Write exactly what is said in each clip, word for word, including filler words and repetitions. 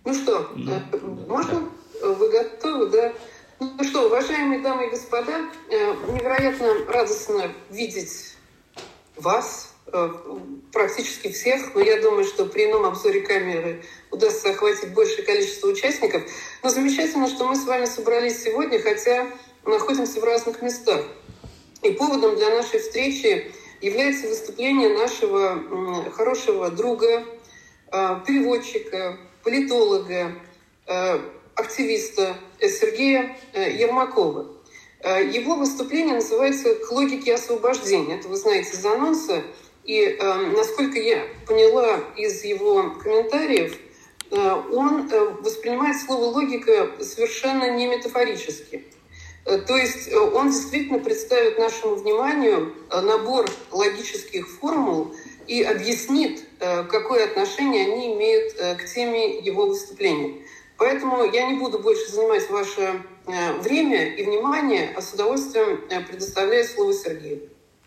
Ну что, да. Можно? Вы готовы, да? Ну что, уважаемые дамы и господа, невероятно радостно видеть вас, практически всех, но я думаю, что при ином обзоре камеры удастся охватить большее количество участников. Но замечательно, что мы с вами собрались сегодня, хотя находимся в разных местах. И поводом для нашей встречи является выступление нашего хорошего друга, переводчика, политолога, активиста Сергея Ермакова. Его выступление называется «К логике освобождения». Это вы знаете из анонса. И, насколько я поняла из его комментариев, он воспринимает слово «логика» совершенно не метафорически. То есть он действительно представит нашему вниманию набор логических формул и объяснит, какое отношение они имеют к теме его выступления. Поэтому я не буду больше занимать ваше время и внимание, а с удовольствием предоставляю слово Сергею.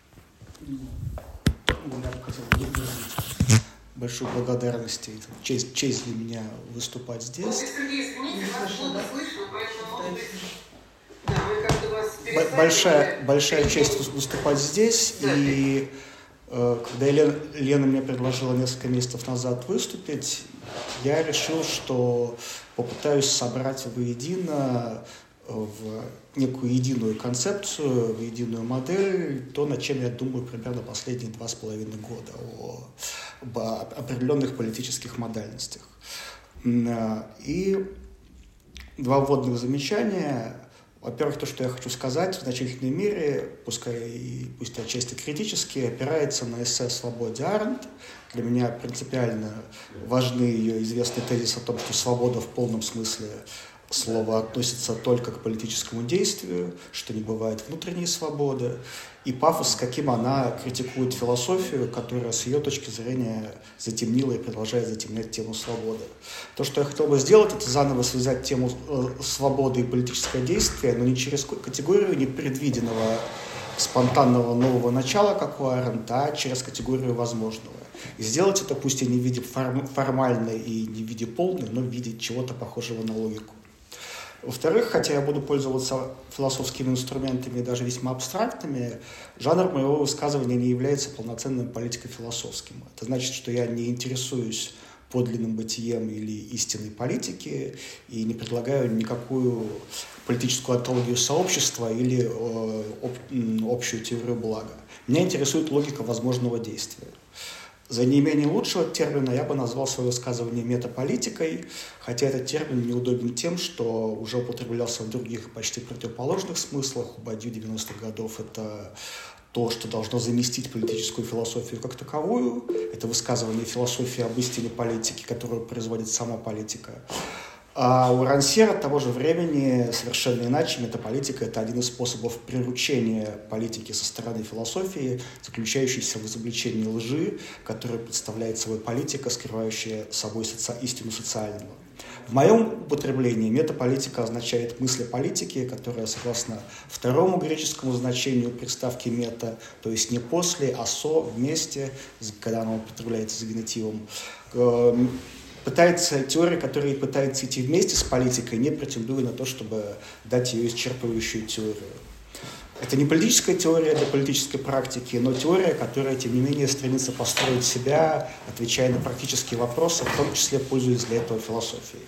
Я хотел бы выразить большую благодарность. Это честь, честь для меня выступать здесь. Вот, Сергей, извините, вас плохо слышно, поэтому... Да, мы как-то вас переставили. Большая, большая честь выступать здесь. Да, и э, когда Лена, Лена мне предложила несколько месяцев назад выступить, я решил, что попытаюсь собрать воедино в некую единую концепцию, в единую модель, то, над чем я думаю примерно последние два с половиной года, о, об определенных политических модальностях. И два вводных замечания. Во-первых, то, что я хочу сказать, в значительной мере, пускай и пусть отчасти критически, опирается на эссе «Свободе» Арендт. Для меня принципиально важны ее известный тезис о том, что свобода в полном смысле слова относится только к политическому действию, что не бывает внутренней свободы, и пафос, с каким она критикует философию, которая с ее точки зрения затемнила и продолжает затемнять тему свободы. То, что я хотел бы сделать, это заново связать тему свободы и политическое действие, но не через категорию непредвиденного, спонтанного нового начала, как у Арендта, а через категорию возможного. И сделать это пусть и не в виде формальной и не в виде полной, но в виде чего-то похожего на логику. Во-вторых, хотя я буду пользоваться философскими инструментами, даже весьма абстрактными, жанр моего высказывания не является полноценным политико-философским. Это значит, что я не интересуюсь подлинным бытием или истинной политики и не предлагаю никакую политическую антологию сообщества или э, об, общую теорию блага. Меня интересует логика возможного действия. За неимением лучшего термина я бы назвал свое высказывание метаполитикой, хотя этот термин неудобен тем, что уже употреблялся в других почти противоположных смыслах. У Бадью девяностых годов это то, что должно заместить политическую философию как таковую. Это высказывание философии об истине политики, которую производит сама политика. А у Рансера того же времени совершенно иначе. Метаполитика – это один из способов приручения политики со стороны философии, заключающийся в изобличении лжи, которую представляет собой политика, скрывающая собой соци... истину социального. В моем употреблении метаполитика означает мысль о политике, которая, согласно второму греческому значению приставки «мета», то есть не после, а «со», вместе, когда она употребляется с генитивом, пытается, теория, которая пытается идти вместе с политикой, не претендуя на то, чтобы дать ее исчерпывающую теорию. Это не политическая теория для политической практики, но теория, которая, тем не менее, стремится построить себя, отвечая на практические вопросы, в том числе пользуясь для этого философией.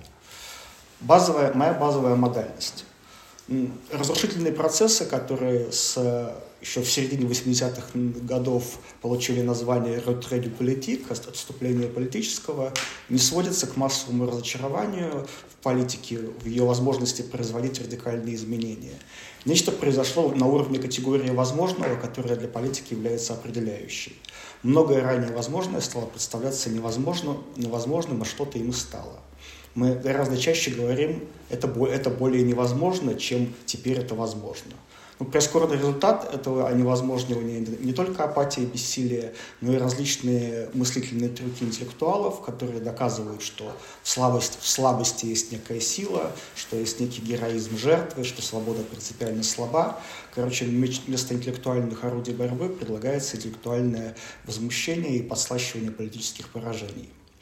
Базовая, моя базовая модальность. Разрушительные процессы, которые с, еще в середине восьмидесятых годов получили название «retrait du politique», отступление политического, не сводятся к массовому разочарованию в политике, в ее возможности производить радикальные изменения. Нечто произошло на уровне категории возможного, которая для политики является определяющей. Многое ранее возможное стало представляться невозможным, невозможным, а что-то им и стало. Мы гораздо чаще говорим, это, это более невозможно, чем теперь это возможно. Но прискорбный результат этого невозможного не, не только апатия и бессилие, но и различные мыслительные трюки интеллектуалов, которые доказывают, что в слабости, в слабости есть некая сила, что есть некий героизм жертвы, что свобода принципиально слаба. Короче, вместо интеллектуальных орудий борьбы предлагается интеллектуальное возмущение и подслащивание политических поражений.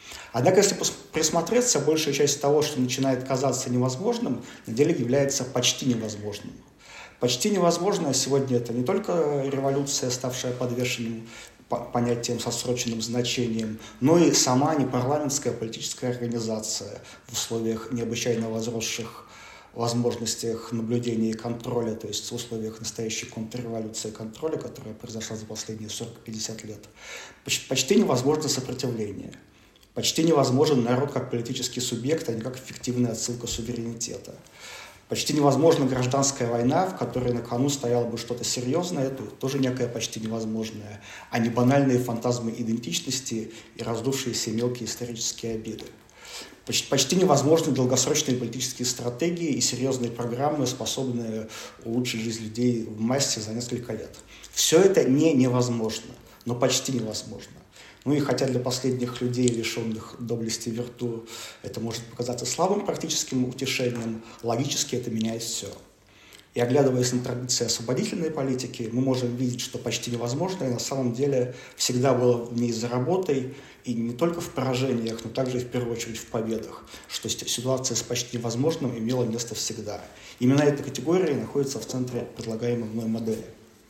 Однако, если присмотреться, большая часть того, что начинает казаться невозможным, на деле является почти невозможным. Почти невозможно сегодня это не только революция, ставшая подвешенным понятием со срочным значением, но и сама непарламентская политическая организация в условиях необычайно возросших возможностях наблюдения и контроля, то есть в условиях настоящей контрреволюции и контроля, которая произошла за последние сорок-пятьдесят лет. Почти невозможно сопротивление. Почти невозможен народ как политический субъект, а не как эффективная отсылка суверенитета. Почти невозможна гражданская война, в которой на кону стояло бы что-то серьезное, это тоже некое почти невозможное, а не банальные фантазмы идентичности и раздувшиеся мелкие исторические обиды. Почти невозможны долгосрочные политические стратегии и серьезные программы, способные улучшить жизнь людей в массе за несколько лет. Все это не невозможно, но почти невозможно. Ну и хотя для последних людей, лишенных доблести вирту, это может показаться слабым практическим утешением, логически это меняет все. И оглядываясь на традиции освободительной политики, мы можем видеть, что почти невозможное на самом деле всегда было в ней за работой, и не только в поражениях, но также и в первую очередь в победах, что ситуация с почти невозможным имела место всегда. Именно эта категория находится в центре предлагаемой мной модели.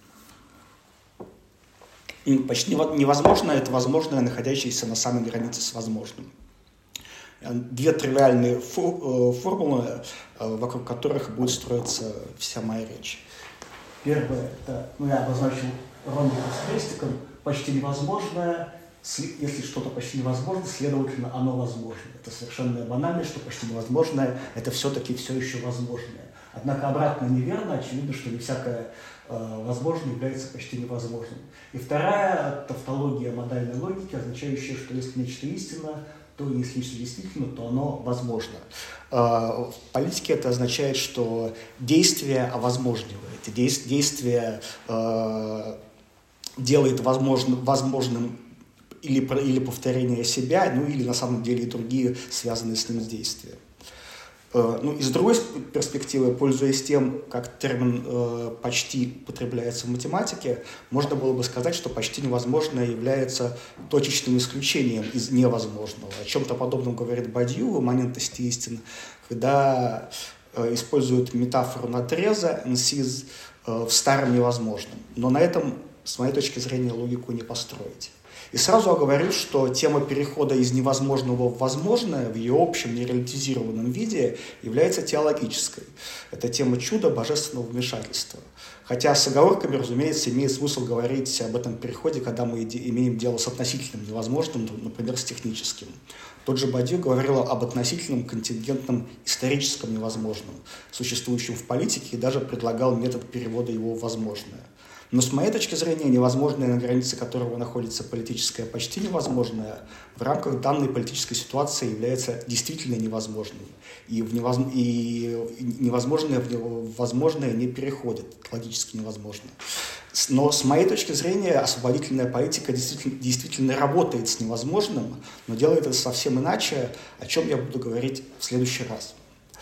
И почти невозможно – это возможное, находящееся на самой границе с возможным. Две тривиальные формулы, вокруг которых будет строиться вся моя речь. Первое – это, ну, я обозначил ромбиком с крестиком, почти невозможное. Если что-то почти невозможно, следовательно, оно возможно. Это совершенно банально, что почти невозможное – это все-таки все еще возможное. Однако обратно неверно, очевидно, что не всякое э, возможное является почти невозможным. И вторая тавтология модальной логики, означающая, что если нечто истинно, то если нечто действительно, то оно возможно. Э, в политике это означает, что действие овозможнивает, действие э, делает возможно, возможным или, или повторение себя, ну или на самом деле и другие связанные с ним действия. Ну, и с другой перспективы, пользуясь тем, как термин э, «почти» употребляется в математике, можно было бы сказать, что почти невозможное является точечным исключением из невозможного. О чем-то подобном говорит Бадью в «Имманентности истин», когда э, используют метафору надреза «нсиз» э, в старом невозможном. Но на этом, с моей точки зрения, логику не построить. И сразу оговорю, что тема перехода из невозможного в возможное в ее общем нерелятизированном виде является теологической. Это тема чуда божественного вмешательства. Хотя с оговорками, разумеется, имеет смысл говорить об этом переходе, когда мы имеем дело с относительным невозможным, например, с техническим. Тот же Бадью говорил об относительном, контингентном, историческом невозможном, существующем в политике, и даже предлагал метод перевода его в возможное. Но с моей точки зрения, невозможное, на границе которого находится политическое почти невозможное, в рамках данной политической ситуации является действительно невозможным. И, в невоз... и невозможное в возможное не переходит, логически невозможно. Но с моей точки зрения, освободительная политика действительно, действительно работает с невозможным, но делает это совсем иначе, о чем я буду говорить в следующий раз.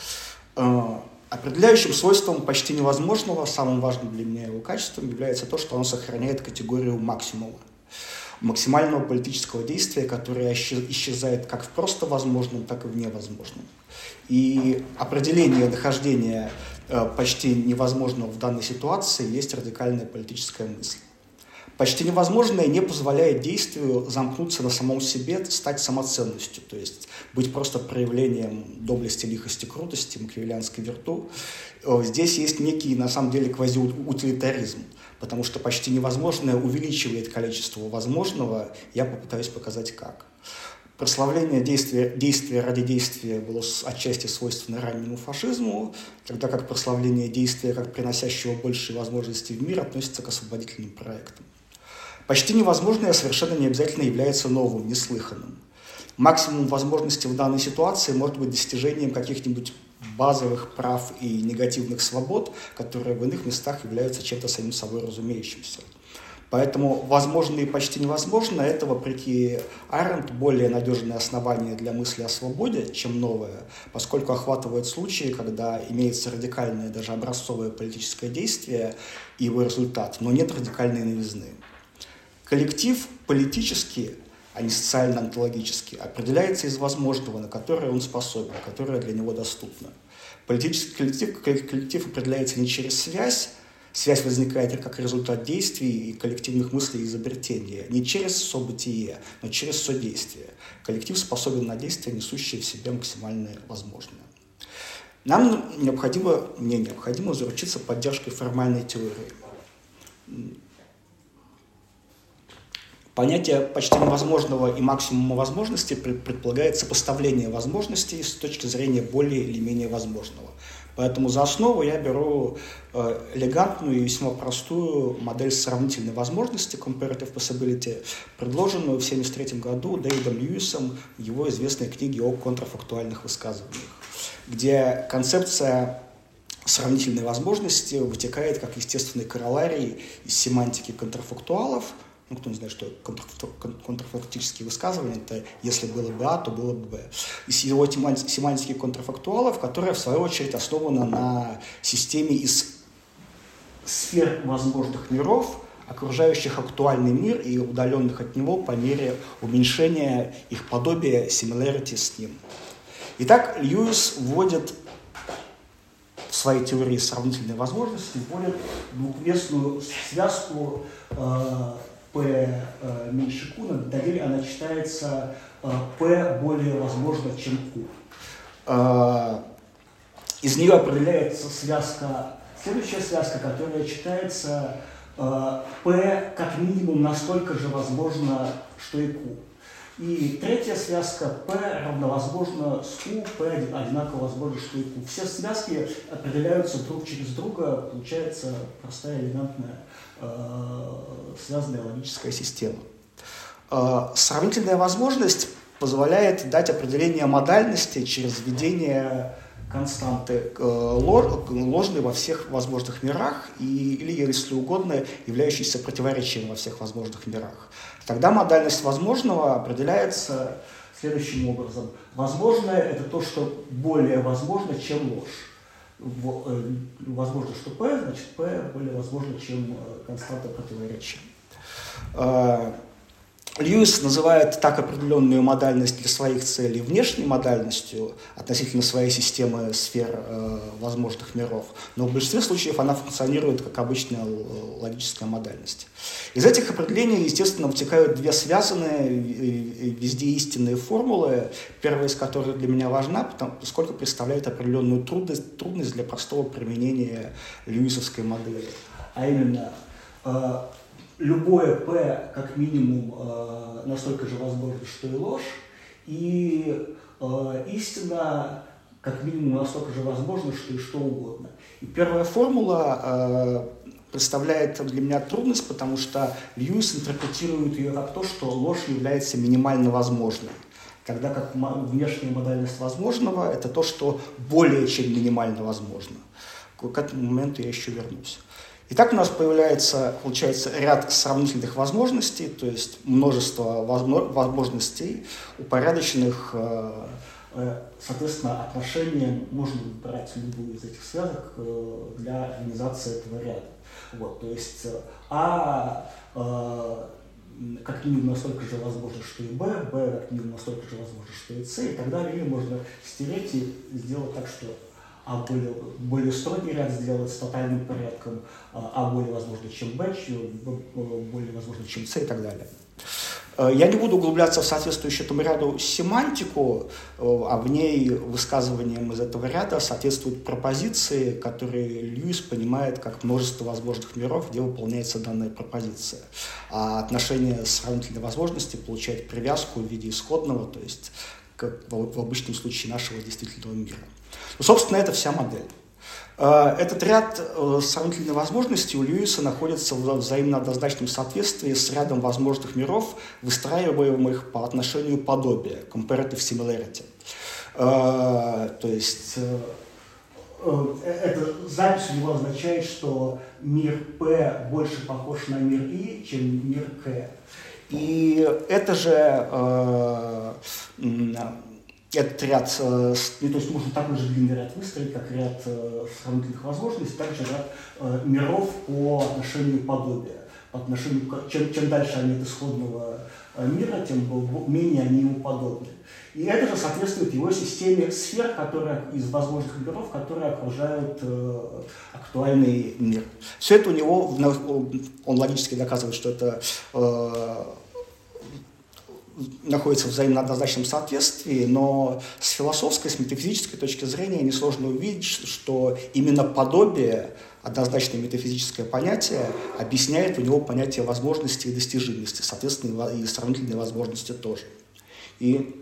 Определяющим свойством почти невозможного, самым важным для меня его качеством, является то, что оно сохраняет категорию максимума. Максимального политического действия, которое исчезает как в просто возможном, так и в невозможном. И определение нахождения почти невозможного в данной ситуации есть радикальная политическая мысль. Почти невозможное не позволяет действию замкнуться на самом себе, стать самоценностью, то есть быть просто проявлением доблести, лихости, крутости, макиавеллианской вирту. Здесь есть некий, на самом деле, квазиутилитаризм, потому что почти невозможное увеличивает количество возможного, я попытаюсь показать как. Прославление действия, действия ради действия было отчасти свойственно раннему фашизму, тогда как прославление действия как приносящего большие возможности в мир относится к освободительным проектам. Почти невозможное совершенно не обязательно является новым, неслыханным. Максимум возможностей в данной ситуации может быть достижением каких-нибудь базовых прав и негативных свобод, которые в иных местах являются чем-то самим собой разумеющимся. Поэтому возможно и почти невозможно – это, вопреки Аренд, более надежное основание для мысли о свободе, чем новое, поскольку охватывает случаи, когда имеется радикальное, даже образцовое политическое действие и его результат, но нет радикальной новизны. Коллектив политически а не социально-онтологический, определяется из возможного, на которое он способен, которое для него доступно. Политический коллектив, коллектив определяется не через связь, связь возникает как результат действий и коллективных мыслей и изобретения, не через событие, но через содействие. Коллектив способен на действия, несущие в себе максимальное возможное. Нам необходимо, мне необходимо заручиться поддержкой формальной теории. Понятие почти невозможного и максимума возможностей предполагает сопоставление возможностей с точки зрения более или менее возможного. Поэтому за основу я беру элегантную и весьма простую модель сравнительной возможности, comparative possibility, предложенную в тысяча девятьсот семьдесят третьем году Дэвидом Льюисом в его известной книге о контрфактуальных высказываниях, где концепция сравнительной возможности вытекает как естественный короларий из семантики контрфактуалов. Ну, кто не знает, что контрфактические высказывания, это если было бы А, то было бы Б. Из его семантики контрфактуалов, которая, в свою очередь, основана на системе из сфер возможных миров, окружающих актуальный мир и удаленных от него по мере уменьшения их подобия, similarity с ним. Итак, Льюис вводит в своей теории сравнительной возможности, вводит двухвесную связку э, P э, меньше Q, на деле она читается э, P более возможно, чем Q. Э, из нее определяется связка, следующая связка, которая читается э, P как минимум настолько же возможно, что и Q. И третья связка P равновозможно с Q, P одинаково возможно, что и Q. Все связки определяются друг через друга, получается простая, элегантная, э, связанная логическая система. Э, сравнительная возможность позволяет дать определение модальности через введение константы э, ложной во всех возможных мирах и, или, если угодно, являющейся противоречием во всех возможных мирах. Тогда модальность возможного определяется следующим образом. Возможное – это то, что более возможно, чем ложь. Возможно, что P, значит, P более возможно, чем константа противоречия. Льюис называет так определенную модальность для своих целей внешней модальностью относительно своей системы сфер э, возможных миров, но в большинстве случаев она функционирует как обычная логическая модальность. Из этих определений, естественно, вытекают две связанные везде истинные формулы, первая из которых для меня важна, поскольку представляет определенную трудность, трудность для простого применения льюисовской модели, а именно э, любое P как минимум э, настолько же возможно, что и ложь, и э, истина как минимум настолько же возможно, что и что угодно. И первая формула э, представляет для меня трудность, потому что Льюис интерпретирует ее как то, что ложь является минимально возможной, тогда как внешняя модальность возможного – это то, что более чем минимально возможно. К этому моменту я еще вернусь. Итак, у нас появляется, получается, ряд сравнительных возможностей, то есть множество возможностей, упорядоченных, соответственно, отношения, можно выбирать любую из этих связок для организации этого ряда. Вот, то есть А как минимум настолько же возможно, что и Б, Б как минимум настолько же возможно, что и С, и так далее, или можно стереть и сделать так, что А более, более строгий ряд сделать с тотальным порядком, А более возможно, чем Б, более возможно, чем С и так далее. Я не буду углубляться в соответствующую этому ряду семантику, а в ней высказыванием из этого ряда соответствуют пропозиции, которые Льюис понимает как множество возможных миров, где выполняется данная пропозиция. А отношение сравнительной возможности получает привязку в виде исходного, то есть как в обычном случае нашего действительного мира. Ну, собственно, это вся модель. Этот ряд сравнительной возможностей у Льюиса находится в взаимно однозначном соответствии с рядом возможных миров, выстраиваемых по отношению подобия, comparative similarity. То есть эта запись у него означает, что мир P больше похож на мир I, чем мир K. И это же этот ряд, то есть можно такой же длинный ряд выстроить, как ряд сравнительных возможностей, также ряд миров по отношению подобия. По отношению, чем, чем дальше они от исходного мира, тем менее они ему подобны. И это же соответствует его системе сфер, которые, из возможных миров, которые окружают э, актуальный мир. Все это у него, он логически доказывает, что это э, находится в взаимно однозначном соответствии, но с философской, с метафизической точки зрения несложно увидеть, что именно подобие, однозначное метафизическое понятие, объясняет у него понятие возможности и достижимости, соответственно, и сравнительные возможности тоже. И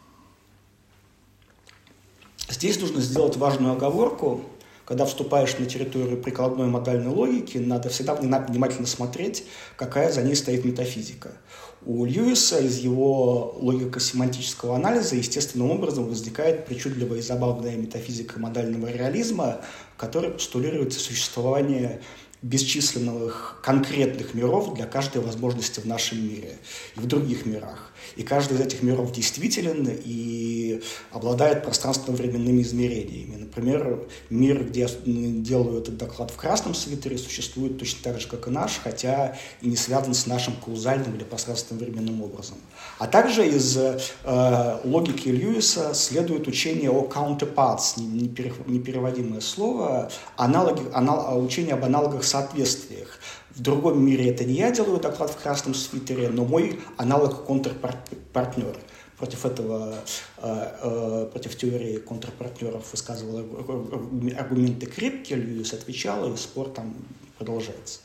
здесь нужно сделать важную оговорку. Когда вступаешь на территорию прикладной модальной логики, надо всегда внимательно смотреть, какая за ней стоит метафизика. У Льюиса из его логико-семантического анализа естественным образом возникает причудливая и забавная метафизика модального реализма, в которой постулируется существование бесчисленных конкретных миров для каждой возможности в нашем мире и в других мирах. И каждый из этих миров действителен и обладает пространственно-временными измерениями. Например, мир, где я делаю этот доклад в красном свитере, существует точно так же, как и наш, хотя и не связан с нашим каузальным или пространственно-временным образом. А также из э, логики Льюиса следует учение о counterparts, непереводимое слово, аналоги, анал, учение об аналогах соответствиях. В другом мире это не я делаю доклад в красном свитере, но мой аналог-контрпартнер. Против этого, против теории контрпартнеров высказывал аргументы крепкие, Льюис отвечал, и спор там продолжается.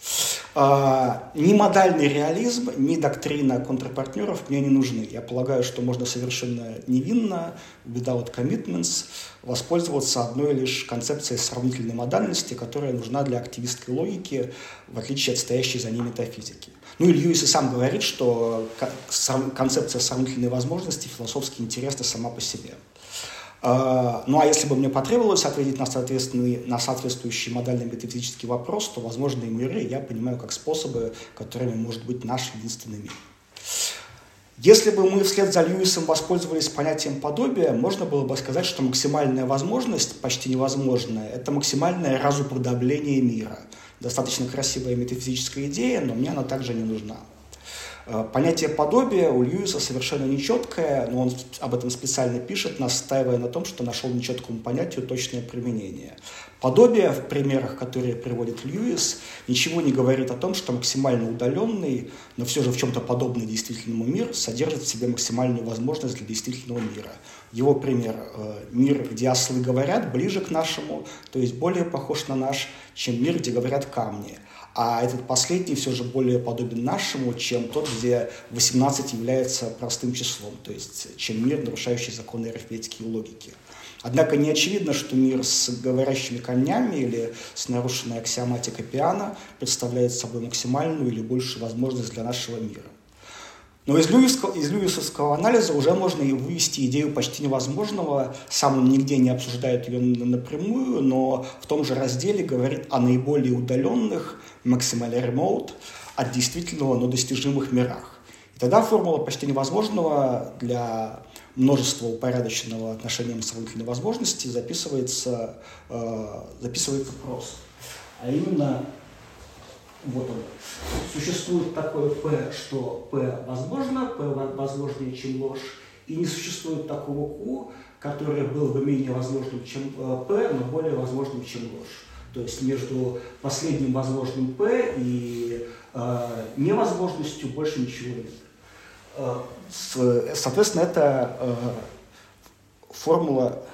Ни модальный реализм, ни доктрина контрпартнеров мне не нужны. Я полагаю, что можно совершенно невинно, without commitments, воспользоваться одной лишь концепцией сравнительной модальности, которая нужна для активистской логики, в отличие от стоящей за ней метафизики. Ну и Льюис и сам говорит, что концепция сравнительной возможности философски интересна сама по себе. Ну а если бы мне потребовалось ответить на, на соответствующий модально-метафизический вопрос, то возможные миры я понимаю как способы, которыми может быть наш единственный мир. Если бы мы вслед за Льюисом воспользовались понятием подобия, можно было бы сказать, что максимальная возможность, почти невозможная, это максимальное разуподобление мира. Достаточно красивая метафизическая идея, но мне она также не нужна. Понятие подобия у Льюиса совершенно нечеткое, но он об этом специально пишет, настаивая на том, что нашел нечеткому понятию точное применение. Подобие в примерах, которые приводит Льюис, ничего не говорит о том, что максимально удаленный, но все же в чем-то подобный действительному мир содержит в себе максимальную возможность для действительного мира. Его пример – мир, где ослы говорят, ближе к нашему, то есть более похож на наш, чем мир, где говорят камни. А этот последний все же более подобен нашему, чем тот, где восемнадцать является простым числом, то есть чем мир, нарушающий законы арифметики и логики. Однако не очевидно, что мир с говорящими камнями или с нарушенной аксиоматикой Пиано представляет собой максимальную или большую возможность для нашего мира. Но из, Льюисского, из льюисовского анализа уже можно и вывести идею почти невозможного. Сам он нигде не обсуждает ее напрямую, но в том же разделе говорит о наиболее удаленных, maximally remote, от действительного, но достижимых мирах. И тогда формула почти невозможного для множества упорядоченного отношением сравнительной возможности записывается, э, записывается просто. А именно... Вот он. Существует такое P, что P возможно, P возможнее, чем ложь, и не существует такого Q, которое было бы менее возможным, чем P, но более возможным, чем ложь. То есть между последним возможным P и э, невозможностью больше ничего нет. Э, с, соответственно, это э, формула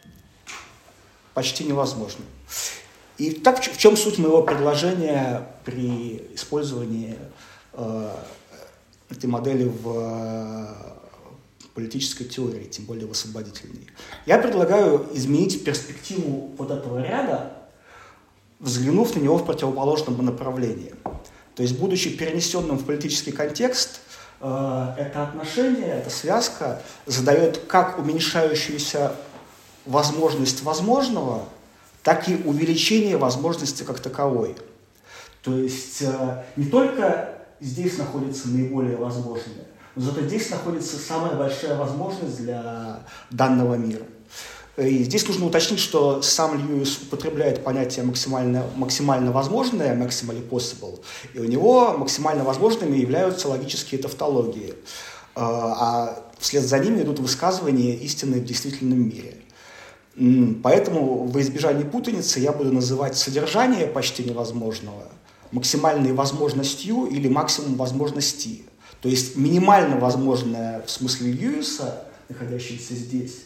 почти невозможна. И так в чем суть моего предложения при использовании э, этой модели в э, политической теории, тем более в освободительной? Я предлагаю изменить перспективу вот этого ряда, взглянув на него в противоположном направлении. То есть, будучи перенесенным в политический контекст, э, это отношение, эта связка задает как уменьшающуюся возможность возможного, так и увеличение возможности как таковой. То есть э, не только здесь находится наиболее возможное, но зато здесь находится самая большая возможность для данного мира. И здесь нужно уточнить, что сам Льюис употребляет понятие максимально, максимально возможное, maximally possible, и у него максимально возможными являются логические тавтологии, а вслед за ними идут высказывания истины в действительном мире. Поэтому во избежание путаницы я буду называть содержание почти невозможного максимальной возможностью или максимум возможности. То есть минимально возможное в смысле Льюиса, находящееся здесь,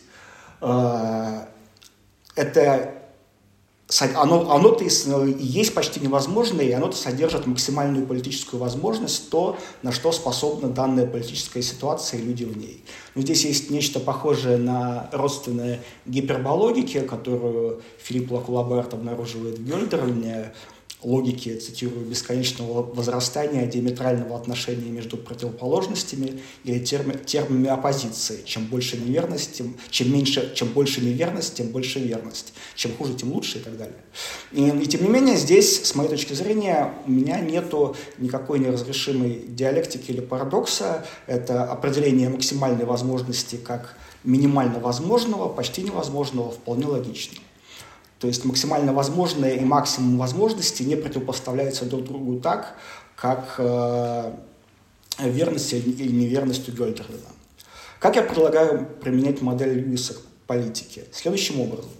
это оно, оно-то и есть почти невозможное, и оно-то содержит максимальную политическую возможность, то, на что способна данная политическая ситуация и люди в ней. Но здесь есть нечто похожее на родственное гипербологике, которую Филипп Лакулаберт обнаруживает в Гёльдерлине, логики, цитирую, бесконечного возрастания диаметрального отношения между противоположностями или терм, термами оппозиции. Чем больше неверность, тем, чем, меньше, чем больше неверность, тем больше верность. Чем хуже, тем лучше и так далее. И, и тем не менее, здесь, с моей точки зрения, у меня нету никакой неразрешимой диалектики или парадокса. Это определение максимальной возможности как минимально возможного, почти невозможного, вполне логично. То есть максимально возможное и максимум возможности не противопоставляются друг другу так, как э, верность или неверность у Гёльдерлина. Как я предлагаю применять модель Льюиса к политике? Следующим образом.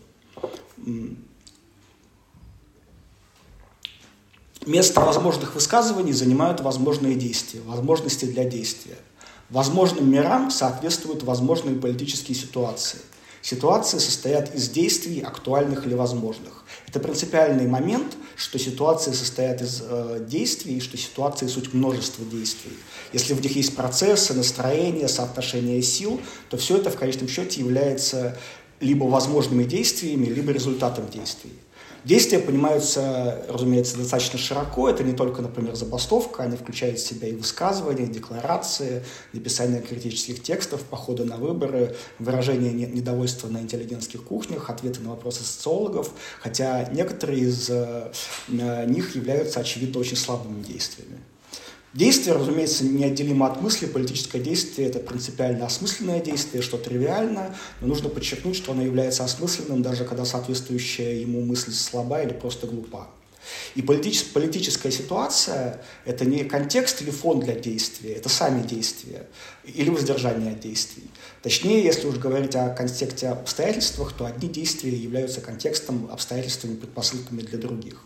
Место возможных высказываний занимают возможные действия, возможности для действия. Возможным мирам соответствуют возможные политические ситуации. Ситуации состоят из действий, актуальных или возможных. Это принципиальный момент, что ситуации состоят из э, действий, и что ситуации суть множества действий. Если в них есть процессы, настроения, соотношение сил, то все это в конечном счете является либо возможными действиями, либо результатом действий. Действия понимаются, разумеется, достаточно широко. Это не только, например, забастовка, они включают в себя и высказывания, декларации, написание критических текстов, походы на выборы, выражение недовольства на интеллигентских кухнях, ответы на вопросы социологов, хотя некоторые из них являются, очевидно, очень слабыми действиями. Действие, разумеется, неотделимо от мысли. Политическое действие – это принципиально осмысленное действие, что тривиально, но нужно подчеркнуть, что оно является осмысленным, даже когда соответствующая ему мысль слаба или просто глупа. И политичес- политическая ситуация – это не контекст или фон для действия, это сами действия или воздержание от действий. Точнее, если уж говорить о контексте обстоятельствах, то одни действия являются контекстом, обстоятельствами, предпосылками для других.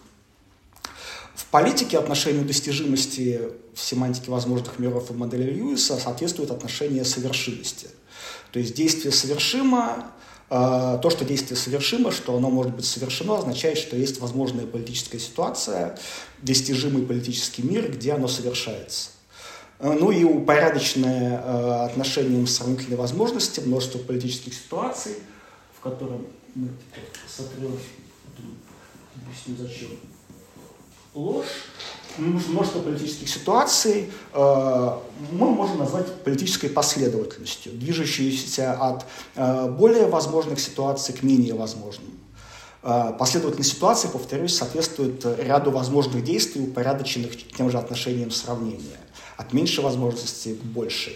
В политике отношению достижимости в семантике возможных миров и модели Льюиса соответствует отношение совершимости. То есть действие совершимо, э, то, что действие совершимо, что оно может быть совершено, означает, что есть возможная политическая ситуация, достижимый политический мир, где оно совершается. Ну и упорядоченное э, отношением сравнительной возможности, множество политических ситуаций, в котором мы теперь сотрем, объясню зачем. Ложь, множество политических ситуаций э, мы можем назвать политической последовательностью, движущейся от э, более возможных ситуаций к менее возможным. Э, последовательность ситуаций, повторюсь, соответствует ряду возможных действий, упорядоченных тем же отношением сравнения, от меньшей возможности к большей.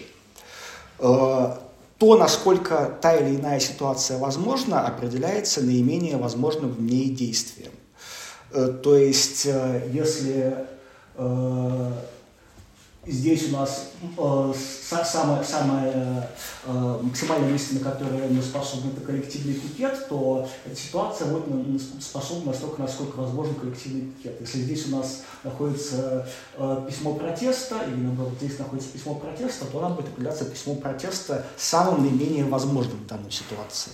Э, то, насколько та или иная ситуация возможна, определяется наименее возможным в ней действием. То есть, если э, здесь у нас э, самое, самое э, максимальное место, на которое мы способны, это коллективный пикет, то эта ситуация вот, способна настолько, насколько возможен коллективный пикет. Если здесь у нас находится э, письмо протеста, или наоборот, здесь находится письмо протеста, то нам будет определяться письмо протеста самым наименее возможным в данной ситуации.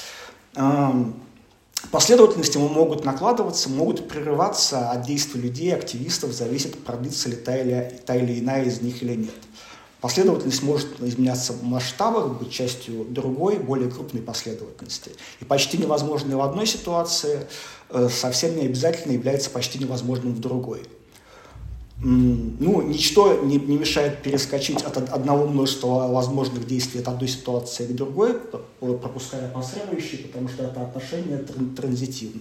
Последовательности могут накладываться, могут прерываться от действий людей, активистов, зависит, продлится ли та или, та или иная из них или нет. Последовательность может изменяться в масштабах, быть частью другой, более крупной последовательности. И почти невозможное в одной ситуации совсем не обязательно является почти невозможным в другой. Ну, ничто не, не мешает перескочить от одного множества возможных действий от одной ситуации к другой, пропуская последующие, потому что это отношение транзитивно.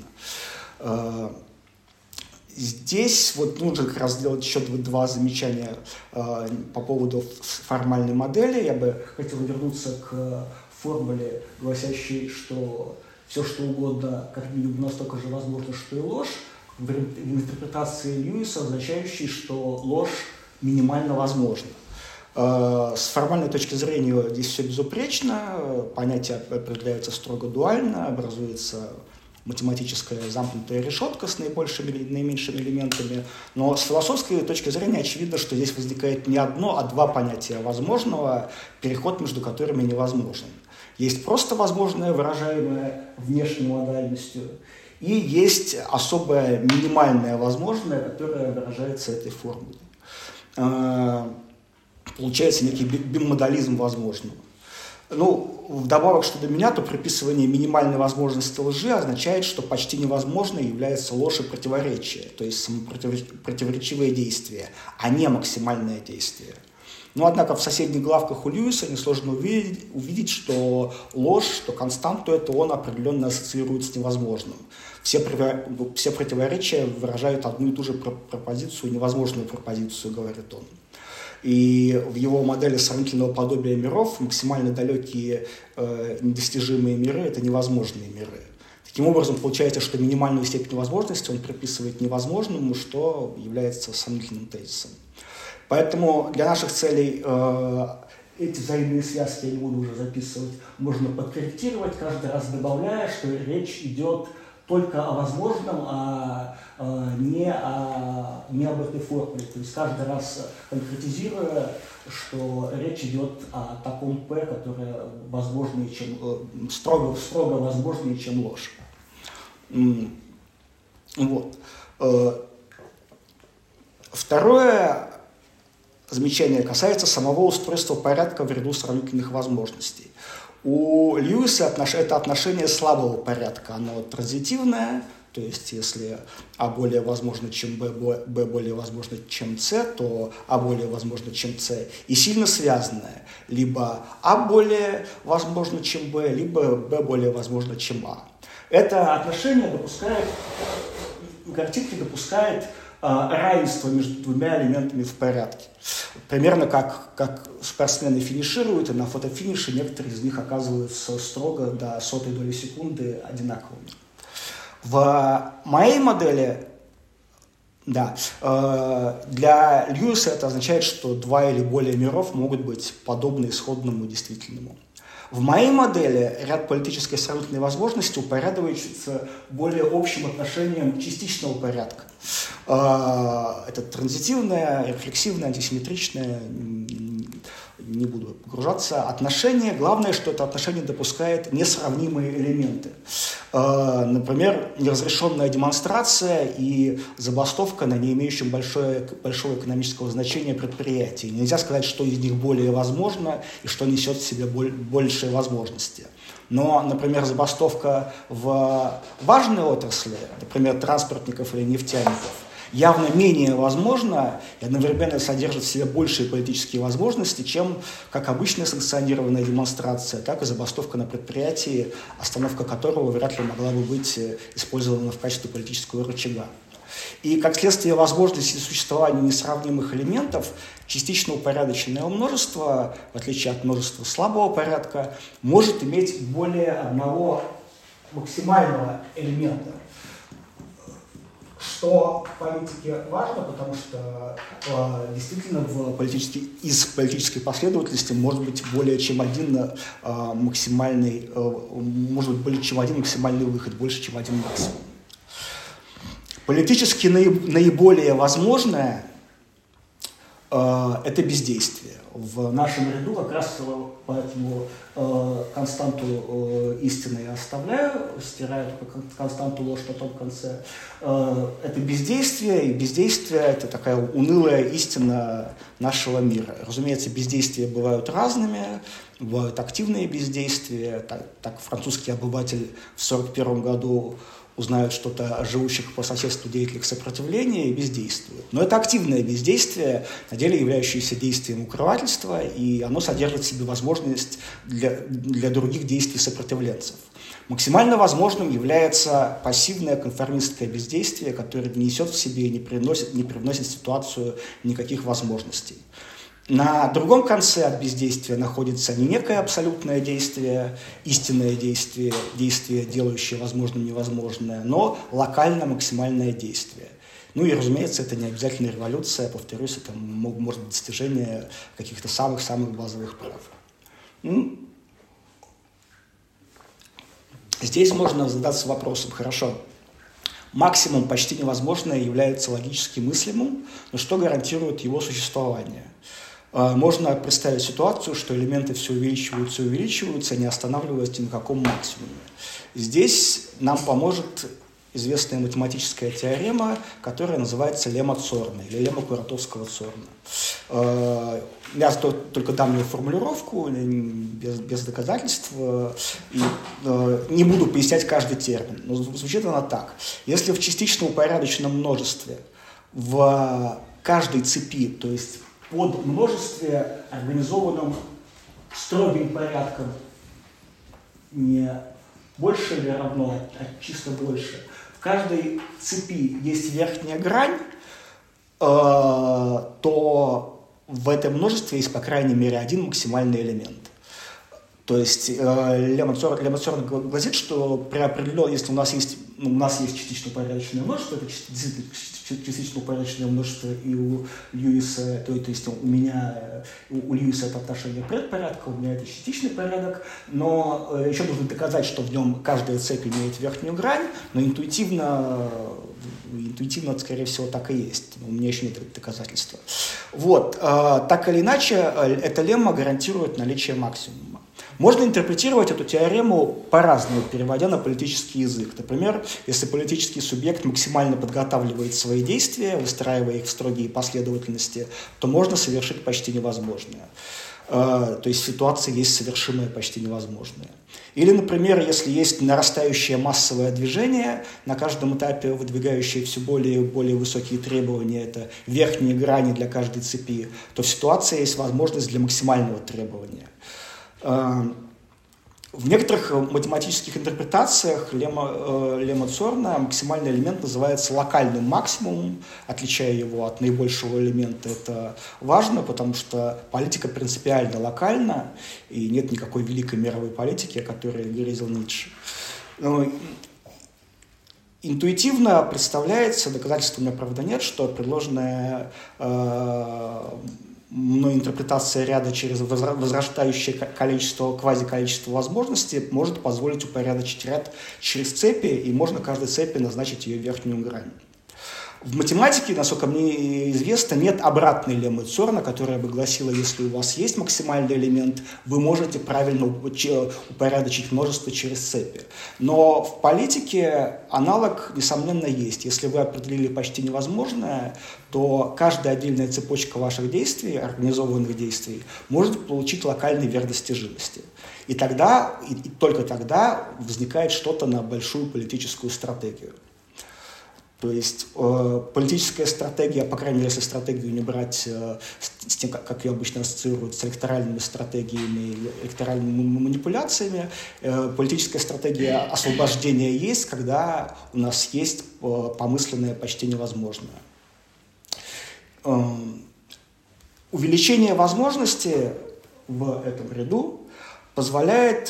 Здесь вот нужно как раз сделать еще два замечания по поводу формальной модели. Я бы хотел вернуться к формуле, гласящей, что все что угодно, как минимум настолько же возможно, что и ложь, в интерпретации Льюиса, означающей, что ложь минимально возможна. С формальной точки зрения здесь все безупречно, понятия определяются строго дуально, образуется математическая замкнутая решетка с наибольшими, наименьшими элементами, но с философской точки зрения очевидно, что здесь возникает не одно, а два понятия возможного, переход между которыми невозможен. Есть просто возможное, выражаемое внешней модальностью, и есть особое минимальное возможное, которое выражается этой формулой. Получается некий бимодализм возможного. Ну, вдобавок, что до меня, то приписывание минимальной возможности лжи означает, что почти невозможно является ложь и противоречие, то есть самопротиворечивое действие, а не максимальное действие. Но, однако, в соседних главках у Льюиса несложно увидеть, увидеть, что ложь, что константу это он определенно ассоциирует с невозможным. Все, все противоречия выражают одну и ту же пропозицию, невозможную пропозицию, говорит он. И в его модели сравнительного подобия миров максимально далекие э, недостижимые миры – это невозможные миры. Таким образом, получается, что минимальную степень возможности он приписывает невозможному, что является сомнительным тезисом. Поэтому для наших целей э, эти взаимные связки, я не буду уже записывать, можно подкорректировать, каждый раз добавляя, что речь идет только о возможном, а э, не, о, не об этой формуле. То есть каждый раз конкретизируя, что речь идет о таком П, которое возможнее, чем, э, строго, строго возможнее, чем ложь. Вот. Э, второе замечание касается самого устройства порядка в ряду сравнительных возможностей. У Льюиса это отношение слабого порядка, оно транзитивное, то есть если А более возможно, чем Б, Б более возможно, чем С, то А более возможно, чем С, и сильно связанное. Либо А более возможно, чем Б, либо Б более возможно, чем А. Это отношение допускает, картинки допускает равенство между двумя элементами в порядке. Примерно как, как спортсмены финишируют, и на фотофинише некоторые из них оказываются строго до сотой доли секунды одинаковыми. В моей модели, да, для Льюиса это означает, что два или более миров могут быть подобны исходному действительному. В моей модели ряд политической сравнительной возможности упорядочивается более общим отношением частичного порядка. Это транзитивное, рефлексивное, антисимметричное, не буду погружаться, отношение. Главное, что это отношение допускает несравнимые элементы. Например, неразрешенная демонстрация и забастовка на не имеющем большое, большого экономического значения предприятии. Нельзя сказать, что из них более возможно и что несет в себе большие возможности. Но, например, забастовка в важной отрасли, например, транспортников или нефтяников, явно менее возможно и одновременно содержит в себе большие политические возможности, чем как обычная санкционированная демонстрация, так и забастовка на предприятии, остановка которого вряд ли могла бы быть использована в качестве политического рычага. И как следствие возможности существования несравнимых элементов, частично упорядоченное множество, в отличие от множества слабого порядка, может иметь более одного максимального элемента. Что в политике важно, потому что э, действительно в политической, из политической последовательности может быть более чем один э, максимальный, э, может быть более чем один максимальный выход, больше, чем один максимум. Политически наиболее возможное э, это бездействие. В нашем ряду как раз поэтому э, константу э, истины я оставляю, стираю константу ложь на том конце. Э, это бездействие, и бездействие – это такая унылая истина нашего мира. Разумеется, бездействия бывают разными, бывают активные бездействия. Так, так французский обыватель в сорок первом году узнают что-то о живущих по соседству деятелях сопротивления и бездействуют. Но это активное бездействие, на деле являющееся действием укрывательства, и оно содержит в себе возможность для, для других действий сопротивленцев. Максимально возможным является пассивное конформистское бездействие, которое не несет в себе и не приносит, не привносит в ситуацию никаких возможностей. На другом конце от бездействия находится не некое абсолютное действие, истинное действие, действие, делающее возможным невозможное, но локально максимальное действие. Ну и, разумеется, это не обязательно революция, повторюсь, это может быть достижение каких-то самых-самых базовых прав. Ну, здесь можно задаться вопросом, хорошо, максимум почти невозможное является логически мыслимым, но что гарантирует его существование? Можно представить ситуацию, что элементы все увеличиваются и увеличиваются, не останавливаясь ни на каком максимуме. Здесь нам поможет известная математическая теорема, которая называется лемма Цорна или лемма Куратовского-Цорна. Я только дам ее формулировку, без, без доказательств, и не буду пояснять каждый термин. Но звучит она так. Если в частично упорядоченном множестве в каждой цепи, то есть под множестве, организованном строгим порядком, не больше или равно, а чисто больше, в каждой цепи есть верхняя грань, э, то в этом множестве есть, по крайней мере, один максимальный элемент. То есть э, лемма Цорна гласит, что при определенном, если у нас есть, ну, у нас есть частично упорядоченное множество, это действительно частично упорядоченное множество и у Льюиса, то, то есть у меня, у, у Льюиса это отношение предпорядка, у меня это частичный порядок, но э, еще нужно доказать, что в нем каждая цепь имеет верхнюю грань, но интуитивно, интуитивно, скорее всего, так и есть. У меня еще нет доказательства. Вот, э, так или иначе, эта лемма гарантирует наличие максимума. Можно интерпретировать эту теорему по-разному, переводя на политический язык. Например, если политический субъект максимально подготавливает свои действия, выстраивая их в строгие последовательности, то можно совершить почти невозможное. То есть ситуация есть совершимое почти невозможное. Или, например, если есть нарастающее массовое движение, на каждом этапе выдвигающее все более и более высокие требования, это верхние грани для каждой цепи, то в ситуации есть возможность для максимального требования. В некоторых математических интерпретациях лемма, лемма Цорна максимальный элемент называется локальным максимумом, отличая его от наибольшего элемента. Это важно, потому что политика принципиально локальна, и нет никакой великой мировой политики, о которой грезил Ницше. Но интуитивно представляется, доказательства у меня, правда, нет, что предложенная э, но интерпретация ряда через возрастающее количество, квазиколичество возможностей может позволить упорядочить ряд через цепи, и можно каждой цепи назначить ее верхнюю грань. В математике, насколько мне известно, нет обратной леммы Цорна, которая бы гласила, если у вас есть максимальный элемент, вы можете правильно упорядочить множество через цепи. Но в политике аналог, несомненно, есть. Если вы определили почти невозможное, то каждая отдельная цепочка ваших действий, организованных действий, может получить локальный верх достижимости. И тогда, и, и только тогда возникает что-то на большую политическую стратегию. То есть э, политическая стратегия, по крайней мере, если стратегию не брать э, с, с тем, как, как ее обычно ассоциируют, с электоральными стратегиями или электоральными манипуляциями, э, политическая стратегия освобождения есть, когда у нас есть э, помысленное почти невозможное. Э, увеличение возможностей в этом ряду позволяет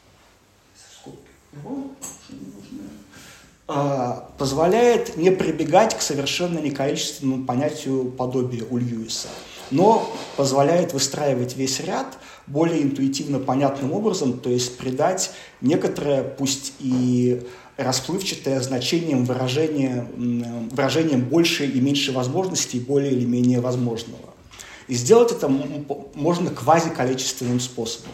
позволяет не прибегать к совершенно неколичественному понятию подобия у Льюиса, но позволяет выстраивать весь ряд более интуитивно понятным образом, то есть придать некоторое, пусть и расплывчатое значением выражение, выражением больше и меньше возможностей, более или менее возможного. И сделать это можно квазиколичественным способом.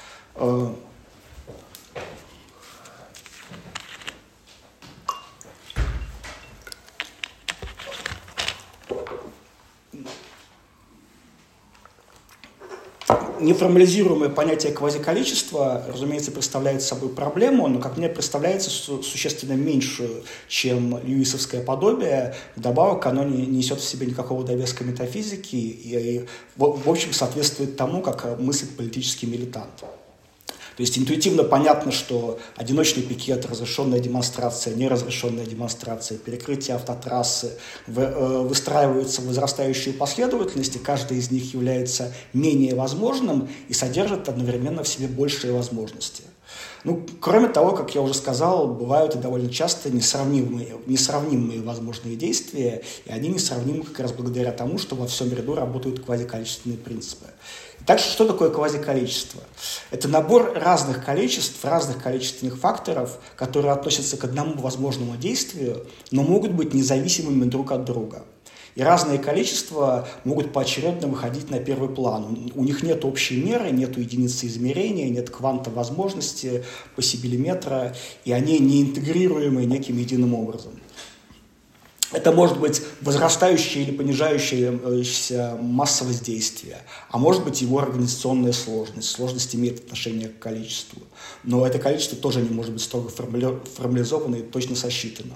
Неформализируемое понятие квазиколичества, разумеется, представляет собой проблему, но, как мне представляется, су- существенно меньшую, чем льюисовское подобие. Вдобавок, оно не несет в себе никакого довеска метафизики и, и в, в общем, соответствует тому, как мыслит политический милитант. То есть интуитивно понятно, что одиночный пикет, разрешенная демонстрация, неразрешенная демонстрация, перекрытие автотрассы выстраиваются в возрастающую последовательность, и каждый из них является менее возможным и содержит одновременно в себе большие возможности. Ну, кроме того, как я уже сказал, бывают и довольно часто несравнимые, несравнимые возможные действия, и они несравнимы как раз благодаря тому, что во всем ряду работают квазиколичественные принципы. Так что, что такое квазиколичество? Это набор разных количеств, разных количественных факторов, которые относятся к одному возможному действию, но могут быть независимыми друг от друга. И разные количества могут поочередно выходить на первый план. У них нет общей меры, нет единицы измерения, нет кванта возможности, пассибилиметра, и они не интегрируемы неким единым образом. Это может быть возрастающая или понижающаяся массовость действия, а может быть его организационная сложность. Сложность имеет отношение к количеству, но это количество тоже не может быть строго формализовано и точно сосчитано.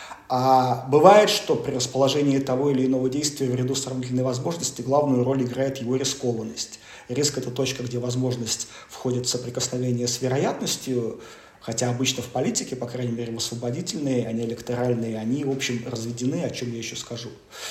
А бывает, что при расположении того или иного действия в ряду сравнительной возможности главную роль играет его рискованность. Риск – это точка, где возможность входит в соприкосновение с вероятностью, хотя обычно в политике, по крайней мере, в освободительные, а не электоральные, они, в общем, разведены, о чем я еще скажу.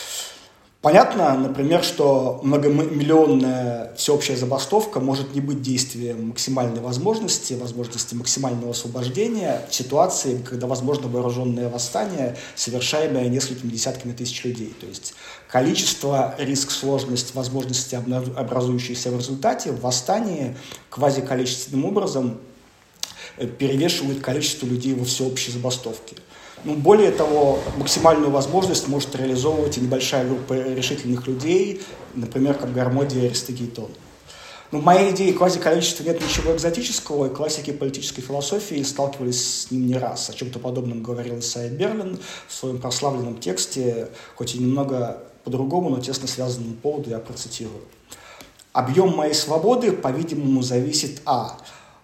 Понятно, например, что многомиллионная всеобщая забастовка может не быть действием максимальной возможности, возможности максимального освобождения в ситуации, когда возможно вооруженное восстание, совершаемое несколькими десятками тысяч людей. То есть количество, риск, сложность, возможности, образующиеся в результате в восстании квазиколичественным образом перевешивают количество людей во всеобщей забастовке. Ну, более того, максимальную возможность может реализовывать и небольшая группа решительных людей, например, как Гармодий и Аристогейтон. Но в моей идее квазиколичества нет ничего экзотического, и классики политической философии сталкивались с ним не раз. О чем-то подобном говорил Исайя Берлин в своем прославленном тексте, хоть и немного по-другому, но тесно связанному поводу, я процитирую. «Объем моей свободы, по-видимому, зависит а.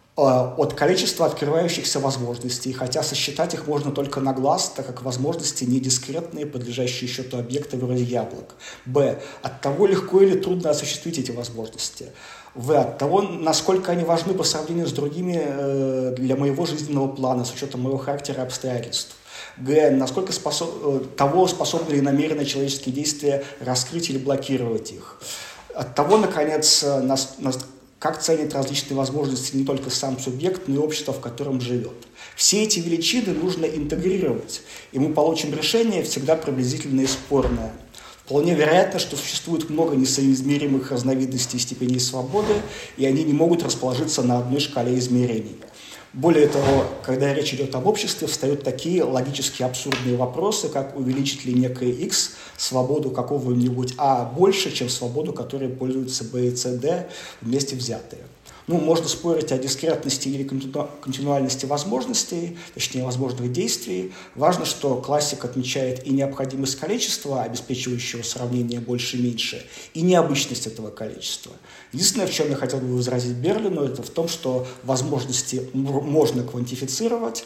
от количества открывающихся возможностей, хотя сосчитать их можно только на глаз, так как возможности не дискретные, подлежащие счету объекты вроде яблок. Б. От того, легко или трудно осуществить эти возможности. В. От того, насколько они важны по сравнению с другими э, для моего жизненного плана, с учетом моего характера и обстоятельств. Г. Насколько способ, того, способны ли намеренно человеческие действия раскрыть или блокировать их. От того, наконец, нас, нас, как ценит различные возможности не только сам субъект, но и общество, в котором живет. Все эти величины нужно интегрировать, и мы получим решение всегда приблизительно и спорное. Вполне вероятно, что существует много несоизмеримых разновидностей степеней свободы, и они не могут расположиться на одной шкале измерений. Более того, когда речь идет об обществе, встают такие логически абсурдные вопросы, как увеличить ли некое X свободу какого-нибудь А больше, чем свободу, которой пользуются Б и С, Д вместе взятые. Ну, можно спорить о дискретности или континуальности возможностей, точнее, возможных действий. Важно, что классик отмечает и необходимость количества, обеспечивающего сравнение больше-меньше, и необычность этого количества. Единственное, в чем я хотел бы возразить Берлину, это в том, что возможности можно квантифицировать,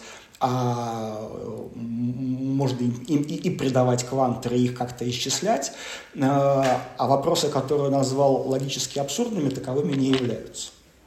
а можно им, им и, и придавать кванты, и их как-то исчислять, а вопросы, которые он назвал логически абсурдными, таковыми не являются.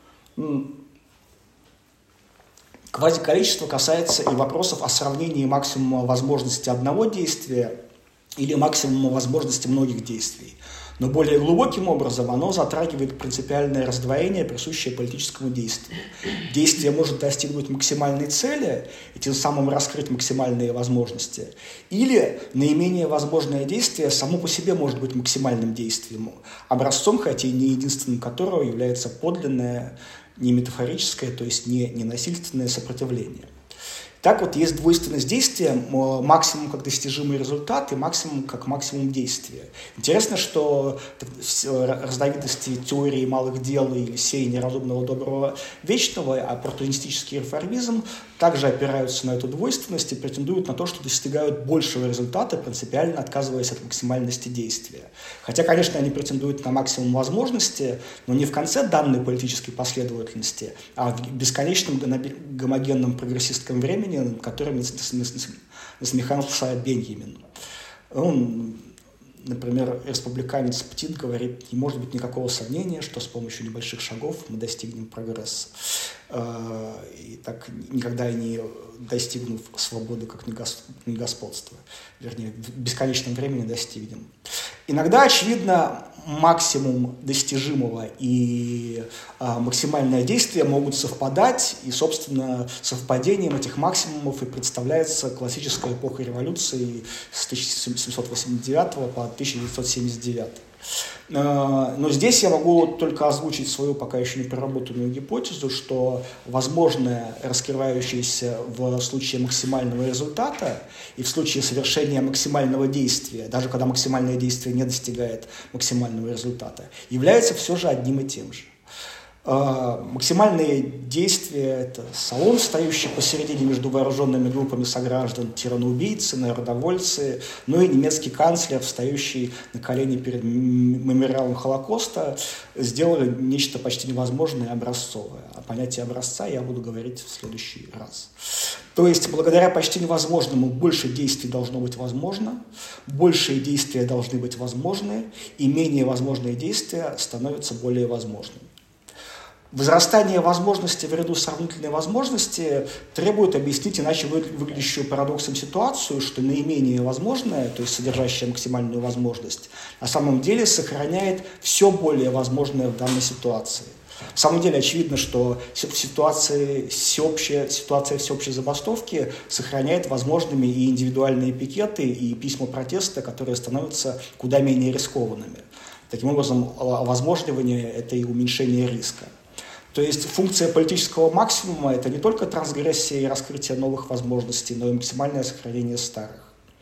Квазиколичество касается и вопросов о сравнении максимума возможности одного действия или максимума возможности многих действий. Но более глубоким образом оно затрагивает принципиальное раздвоение, присущее политическому действию. Действие может достигнуть максимальной цели и тем самым раскрыть максимальные возможности. Или наименее возможное действие само по себе может быть максимальным действием, образцом, хотя и не единственным которого является подлинное, не метафорическое, то есть не, не насильственное сопротивление. Так вот, есть двойственность действия, максимум как достижимый результат и максимум как максимум действия. Интересно, что разновидности теории малых дел или сеяния разумного, доброго, вечного, оппортунистический реформизм также опираются на эту двойственность и претендуют на то, что достигают большего результата, принципиально отказываясь от максимальности действия. Хотя, конечно, они претендуют на максимум возможности, но не в конце данной политической последовательности, а в бесконечном гомогенном прогрессистском времени, над которым насмехался Беньямин. Он, например, республиканец Птин говорит, не может быть никакого сомнения, что с помощью небольших шагов мы достигнем прогресса. и так никогда и не достигнув свободы как не господства, вернее, в бесконечном времени достигнем. Иногда, очевидно, максимум достижимого и а, максимальное действие могут совпадать, и, собственно, совпадением этих максимумов и представляется классическая эпоха революции с тысяча семьсот восемьдесят девятого по тысяча девятьсот семьдесят девятый. Но здесь я могу только озвучить свою пока еще не проработанную гипотезу, что возможное, раскрывающееся в случае максимального результата и в случае совершения максимального действия, даже когда максимальное действие не достигает максимального результата, является все же одним и тем же. Максимальные действия – это салон, стоящий посередине между вооруженными группами сограждан, тираноубийцы, народовольцы, ну и немецкий канцлер, встающий на колени перед мемориалом Холокоста, сделали нечто почти невозможное и образцовое. О понятии образца я буду говорить в следующий раз. То есть, благодаря почти невозможному больше действий должно быть возможно, большие действия должны быть возможны, и менее возможные действия становятся более возможными. Возрастание возможности в ряду сравнительной возможности требует объяснить иначе выглядящую парадоксом ситуацию, что наименее возможное, то есть содержащее максимальную возможность, на самом деле сохраняет все более возможное в данной ситуации. В самом деле очевидно, что в ситуации всеобщей, ситуация всеобщей забастовки сохраняет возможными и индивидуальные пикеты, и письма протеста, которые становятся куда менее рискованными. Таким образом, овозможливание – это и уменьшение риска. То есть функция политического максимума – это не только трансгрессия и раскрытие новых возможностей, но и максимальное сохранение старых.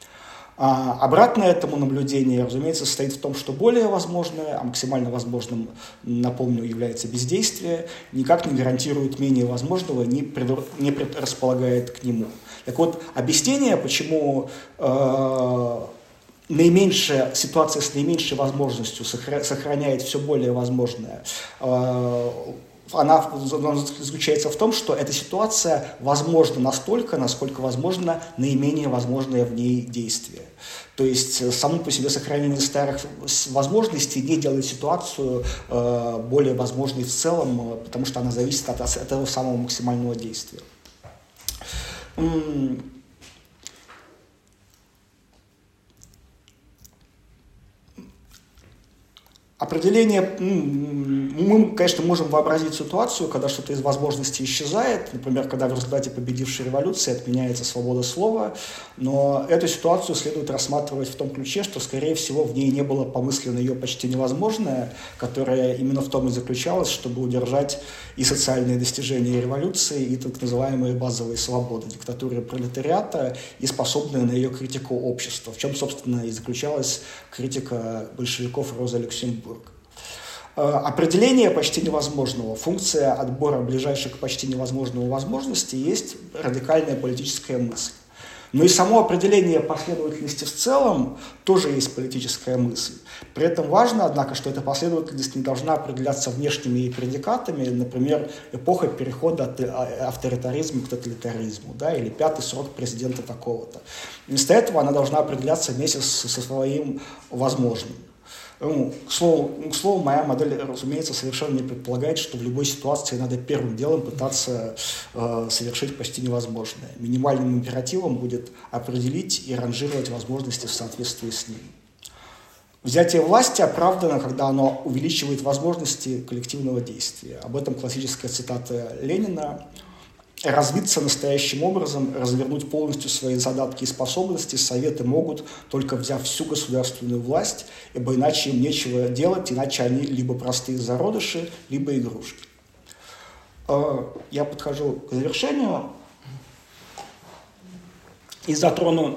А обратное этому наблюдению, разумеется, состоит в том, что более возможное, а максимально возможным, напомню, является бездействие, никак не гарантирует менее возможного, не, пред, не предрасполагает к нему. Так вот, объяснение, почему э, наименьшая ситуация с наименьшей возможностью сохраняет все более возможное, э, она заключается в том, что эта ситуация возможна настолько, насколько возможно наименее возможное в ней действие. То есть само по себе сохранение старых возможностей не делает ситуацию э, более возможной в целом, потому что она зависит от, от этого самого максимального действия. Определение, мы, конечно, можем вообразить ситуацию, когда что-то из возможностей исчезает, например, когда в результате победившей революции отменяется свобода слова, но эту ситуацию следует рассматривать в том ключе, что, скорее всего, в ней не было помыслено ее почти невозможное, которое именно в том и заключалось, чтобы удержать и социальные достижения революции, и так называемые базовые свободы, диктатуры пролетариата и способные на ее критику общества, в чем, собственно, и заключалась критика большевиков Розы Люксембург. Определение почти невозможного, функция отбора ближайших к почти невозможному возможности есть радикальная политическая мысль. Но и само определение последовательности в целом тоже есть политическая мысль. При этом важно, однако, что эта последовательность не должна определяться внешними предикатами, например, эпоха перехода от авторитаризма к тоталитаризму, да, или пятый срок президента такого-то. Вместо этого она должна определяться вместе со своим возможным. Ну, к слову, к слову, моя модель, разумеется, совершенно не предполагает, что в любой ситуации надо первым делом пытаться э, совершить почти невозможное. Минимальным императивом будет определить и ранжировать возможности в соответствии с ним. Взятие власти оправдано, когда оно увеличивает возможности коллективного действия. Об этом классическая цитата Ленина. Развиться настоящим образом, развернуть полностью свои задатки и способности советы могут, только взяв всю государственную власть, ибо иначе им нечего делать, иначе они либо простые зародыши, либо игрушки. Я подхожу к завершению и затрону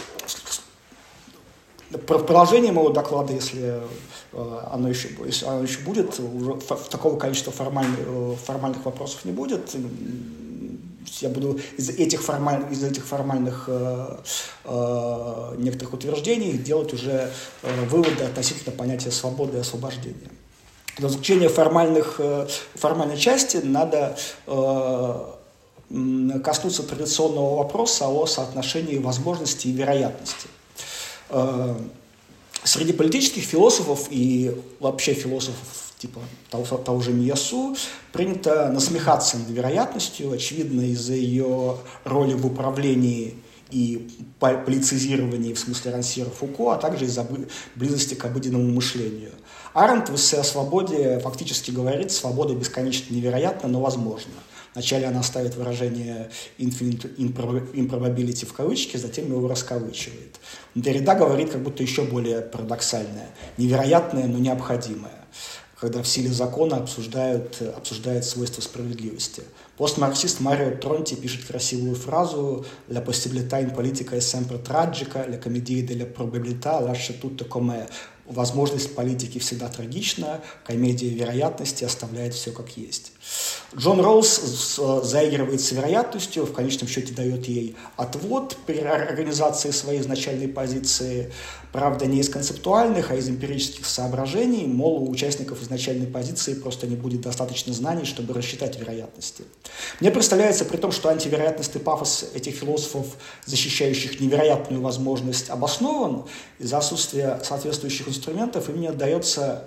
продолжение моего доклада, если оно еще, если оно еще будет, уже такого количества формальных, формальных вопросов не будет. Я буду из этих, формаль, из этих формальных э, э, некоторых утверждений делать уже э, выводы относительно понятия свободы и освобождения. Для заключения формальных, э, формальной части надо э, коснуться традиционного вопроса о соотношении возможностей и вероятности. Э, среди политических философов и вообще философов типа того, того же Миясу, принято насмехаться над вероятностью, очевидно, из-за ее роли в управлении и полицизировании, в смысле Рансира Фуко, а также из-за близости к обыденному мышлению. Аренд в эссе о свободе фактически говорит: свобода бесконечно невероятна, но возможна. Вначале она ставит выражение infinite improbability в кавычки, затем его раскавычивает. Деррида говорит как будто еще более парадоксальное: невероятное, но необходимое, когда в силе закона обсуждают, обсуждают свойства справедливости. Постмарксист Марио Тронти пишет красивую фразу «La possibilità in politica è sempre tragica, la commedia della probabilità lascia tutto com'è». Возможность политики всегда трагична, комедия вероятности оставляет все как есть. Джон Роуз заигрывает с вероятностью, в конечном счете дает ей отвод при организации своей изначальной позиции, правда, не из концептуальных, а из эмпирических соображений, мол, у участников изначальной позиции просто не будет достаточно знаний, чтобы рассчитать вероятности. Мне представляется, при том, что антивероятностный пафос этих философов, защищающих невероятную возможность, обоснован, из-за отсутствия соответствующих инструментов им не отдается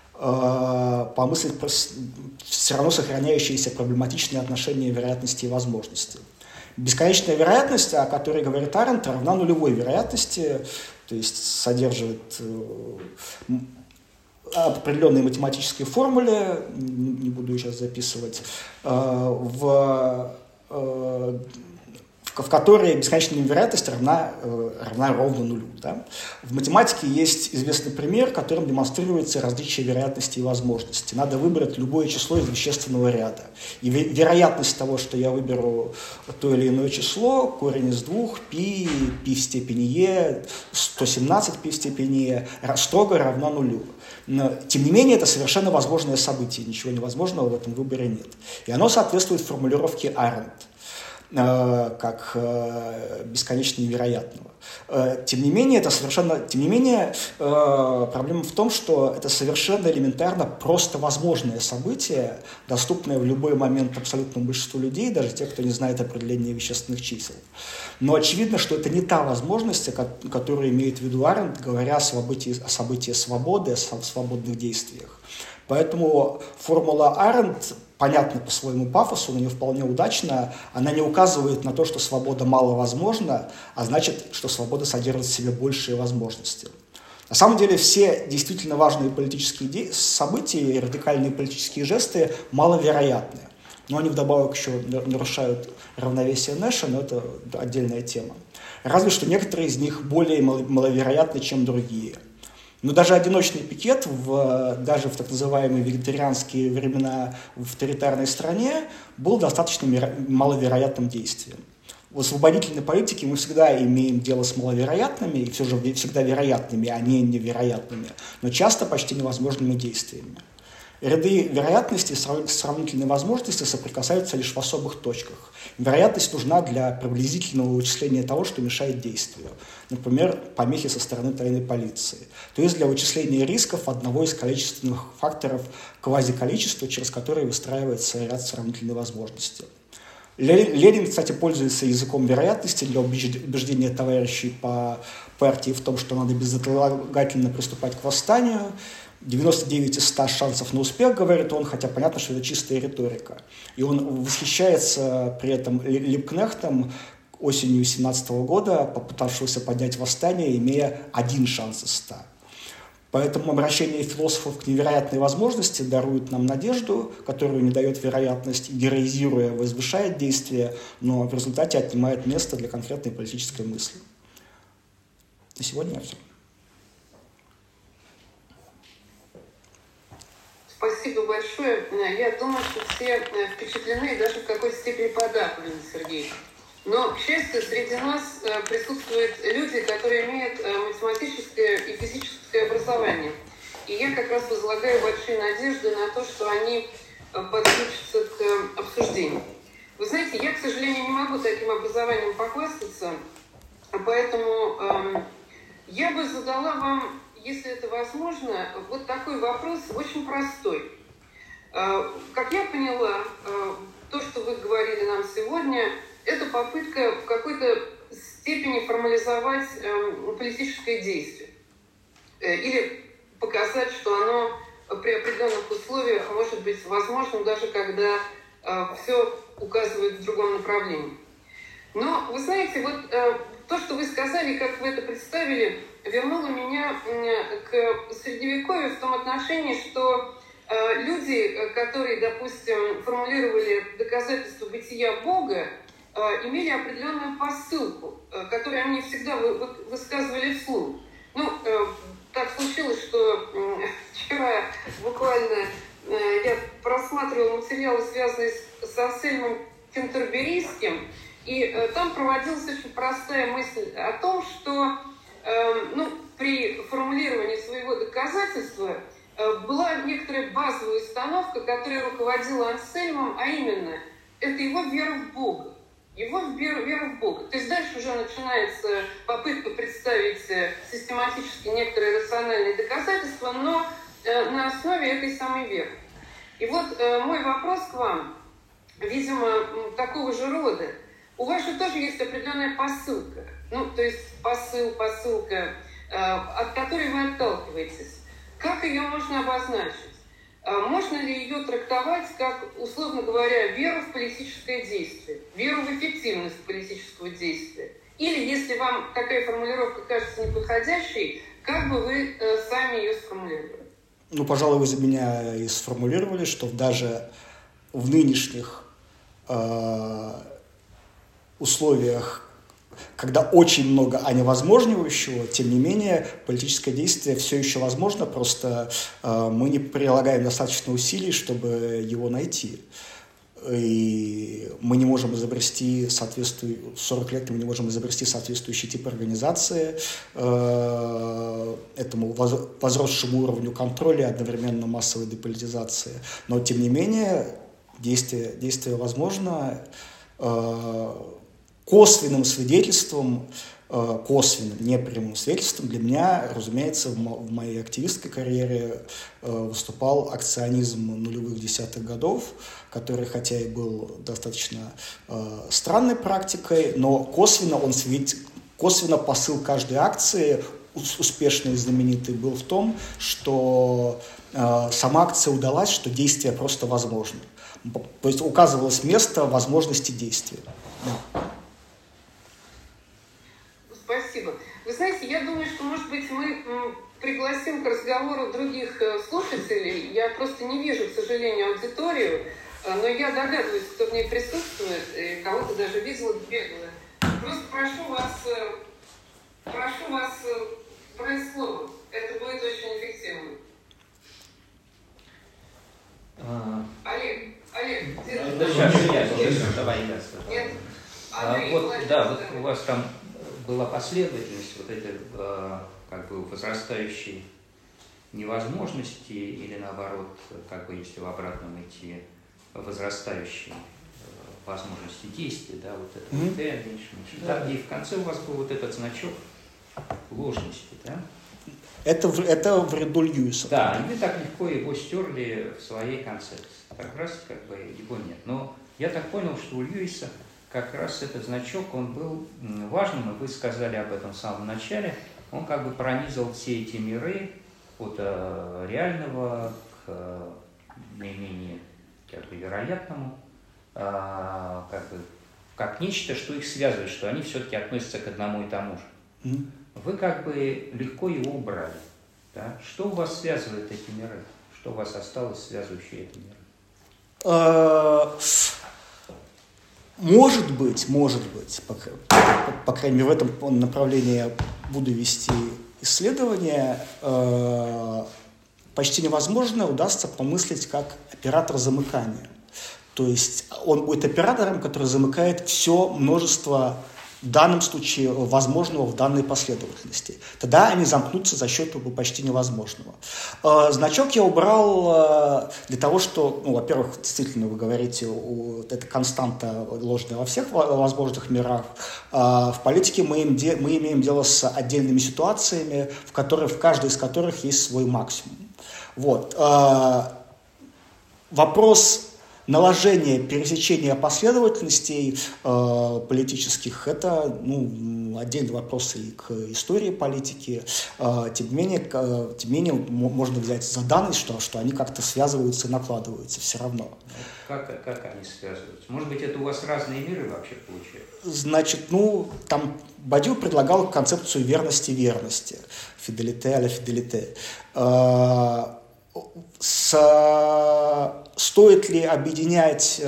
э, помыслить про все равно сохраняющиеся проблематичные отношения вероятности и возможности. Бесконечная вероятность, о которой говорит Аренд, равна нулевой вероятности, то есть содержит э, определенные математические формулы, не, не буду сейчас записывать, э, в, э, в которой бесконечная вероятность равна, э, равна ровно нулю. Да? В математике есть известный пример, которым демонстрируется различие вероятности и возможности. Надо выбрать любое число из вещественного ряда. И вероятность того, что я выберу то или иное число, корень из двух, π, π в степени e, сто семнадцать π в степени e, строго равна нулю. Но, тем не менее, это совершенно возможное событие, ничего невозможного в этом выборе нет. И оно соответствует формулировке Аренд как бесконечно невероятного. Тем не менее, это совершенно, тем не менее, проблема в том, что это совершенно элементарно просто возможное событие, доступное в любой момент абсолютному большинству людей, даже тех, кто не знает определения вещественных чисел. Но очевидно, что это не та возможность, которую имеет в виду Аренд, говоря о событии, о событии свободы, о свободных действиях. Поэтому формула Аренд понятна по своему пафосу, но не вполне удачна. Она не указывает на то, что свобода мало возможна, а значит, что свобода содержит в себе большие возможности. На самом деле все действительно важные политические события и радикальные политические жесты маловероятны. Но они вдобавок еще нарушают равновесие Нэша, но это отдельная тема. Разве что некоторые из них более маловероятны, чем другие. Но даже одиночный пикет, в, даже в так называемые вегетарианские времена в авторитарной стране, был достаточно маловероятным действием. В освободительной политике мы всегда имеем дело с маловероятными, и все же всегда вероятными, а не невероятными, но часто почти невозможными действиями. Ряды вероятности и сравнительной возможности соприкасаются лишь в особых точках. Вероятность нужна для приблизительного вычисления того, что мешает действию. Например, помехи со стороны тайной полиции. То есть для вычисления рисков одного из количественных факторов квазиколичества, через которое выстраивается ряд сравнительной возможности. Ленин, кстати, пользуется языком вероятности для убеждения товарищей по партии в том, что надо безотлагательно приступать к восстанию. девяносто девять из ста шансов на успех, говорит он, хотя понятно, что это чистая риторика. И он восхищается при этом Либкнехтом осенью семнадцатого года, попытавшегося поднять восстание, имея один шанс из ста. Поэтому обращение философов к невероятной возможности дарует нам надежду, которую не дает вероятность, героизируя, возвышает действие, но в результате отнимает место для конкретной политической мысли. На сегодня все. Спасибо большое. Я думаю, что все впечатлены и даже в какой-то степени подавлены, Сергей. Но, к счастью, среди нас присутствуют люди, которые имеют математическое и физическое образование. И я как раз возлагаю большие надежды на то, что они подключатся к обсуждению. Вы знаете, я, к сожалению, не могу таким образованием похвастаться, поэтому э, я бы задала вам, если это возможно, вот такой вопрос, очень простой. Э, как я поняла, э, то, что вы говорили нам сегодня, это попытка в какой-то степени формализовать э, политическое действие. Э, или показать, что оно при определенных условиях может быть возможным, даже когда э, все указывает в другом направлении. Но, вы знаете, вот э, то, что вы сказали, как вы это представили, вернуло меня э, к Средневековью в том отношении, что э, люди, которые, допустим, формулировали доказательства бытия Бога, э, имели определенную посылку, э, которую они всегда вы, вы, высказывали вслух. Ну, э, так случилось, что э, вчера буквально э, я просматривала материалы, связанные с, с Ансельмом Кентерберийским, и э, там проводилась очень простая мысль о том, что э, ну, при формулировании своего доказательства э, была некоторая базовая установка, которая руководила Ансельмом, а именно, это его вера в Бога. Его вера, вера в Бога. То есть дальше уже начинается попытка представить систематически некоторые рациональные доказательства, но э, на основе этой самой веры. И вот э, мой вопрос к вам, видимо, такого же рода. У вас же тоже есть определенная посылка, ну, то есть посыл, посылка, э, от которой вы отталкиваетесь. Как ее можно обозначить? Э, можно ли ее трактовать как, условно говоря, веру в политическое действие, веру в эффективность политического действия? Или, если вам такая формулировка кажется неподходящей, как бы вы э, сами ее сформулировали? Ну, пожалуй, вы за меня и сформулировали, что даже в нынешних э, условиях, когда очень много а невозможнего, тем не менее, политическое действие все еще возможно, просто э, мы не прилагаем достаточно усилий, чтобы его найти. И мы не можем изобрести соответствующие, в сорок лет мы не можем изобрести соответствующий тип организации э, этому возросшему уровню контроля и одновременно массовой деполитизации. Но, тем не менее, действие, действие возможно. Э, Косвенным свидетельством, косвенным, непрямым свидетельством для меня, разумеется, в моей активистской карьере выступал акционизм нулевых десятых годов, который, хотя и был достаточно странной практикой, но косвенно, он свидетель, косвенно посыл каждой акции, успешный и знаменитый, был в том, что сама акция удалась, что действие просто возможно. То есть указывалось место возможности действия. Да. Спасибо. Вы знаете, я думаю, что, может быть, мы пригласим к разговору других слушателей. Я просто не вижу, к сожалению, аудиторию, но я догадываюсь, кто в ней присутствует, и кого-то даже видела бегло. Просто прошу вас, прошу вас брать слово. Это будет очень эффективно. А... Олег, Олег, где ты? Да, сейчас, я, давай я. Нет? А, вот, да, вот у вас там была последовательность вот этой как бы возрастающей невозможности или наоборот, как бы если в обратном идти, возрастающей возможности действия, да, вот это mm-hmm. меньше, меньше. Да. Да, и в конце у вас был вот этот значок ложности, да? Это, это в ряду Льюиса. Да, и вы так легко его стерли в своей концепции. Как раз как бы его нет. Но я так понял, что у Льюиса как раз этот значок, он был важным, и вы сказали об этом в самом начале, он как бы пронизал все эти миры от э, реального к э, наименее как бы вероятному, э, как бы как нечто, что их связывает, что они все-таки относятся к одному и тому же. Mm. Вы как бы легко его убрали. Да? Что у вас связывает эти миры? Что у вас осталось связывающее эти миры? Может быть, может быть, по, по, по крайней мере, в этом направлении я буду вести исследования, э, почти невозможно удастся помыслить как оператор замыкания. То есть он будет оператором, который замыкает все множество, в данном случае, возможного в данной последовательности. Тогда они замкнутся за счет почти невозможного. Значок я убрал для того, что, ну, во-первых, действительно, вы говорите, это константа ложная во всех возможных мирах. В политике мы имеем, мы имеем дело с отдельными ситуациями, в, которых, в каждой из которых есть свой максимум. Вот. Вопрос наложение, пересечение последовательностей э, политических, это, ну, ну, отдельный вопрос и к истории политики. Тем не менее, тем не менее можно взять за данность, что, что они как-то связываются и накладываются все равно. Как, как они связываются? Может быть, это у вас разные миры вообще получаются? Значит, ну, там Бадью предлагал концепцию верности-верности. Фиделите а ля фиделите. С, стоит ли объединять...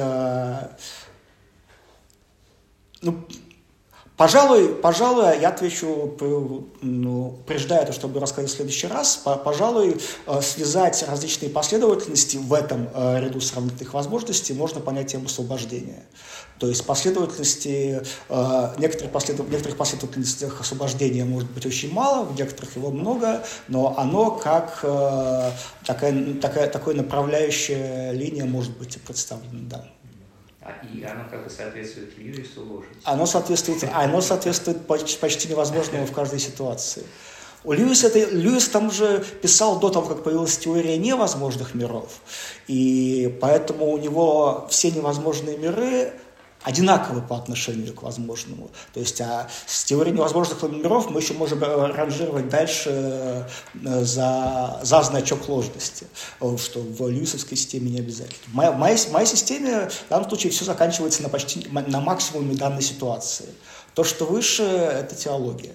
Ну, пожалуй, пожалуй, я отвечу, ну, преждая то, чтобы рассказать в следующий раз, пожалуй, связать различные последовательности в этом ряду сравнительных возможностей можно понятием освобождения. То есть последовательности, некоторых, последов, в некоторых последовательностях освобождения может быть очень мало, в некоторых его много, но оно как такая, такая, такая направляющая линия может быть представлена, да. И оно как бы соответствует Льюису ложится. Оно соответствует, оно соответствует почти, почти невозможному в каждой ситуации. У Льюиса, это, Льюис там же писал до того, как появилась теория невозможных миров. И поэтому у него все невозможные миры одинаковы по отношению к возможному. То есть а с теорией невозможных миров мы еще можем ранжировать дальше за, за значок ложности, что в льюисовской системе не обязательно. В моей, в моей, в моей системе в данном случае все заканчивается на, почти, на максимуме данной ситуации. То, что выше, это теология.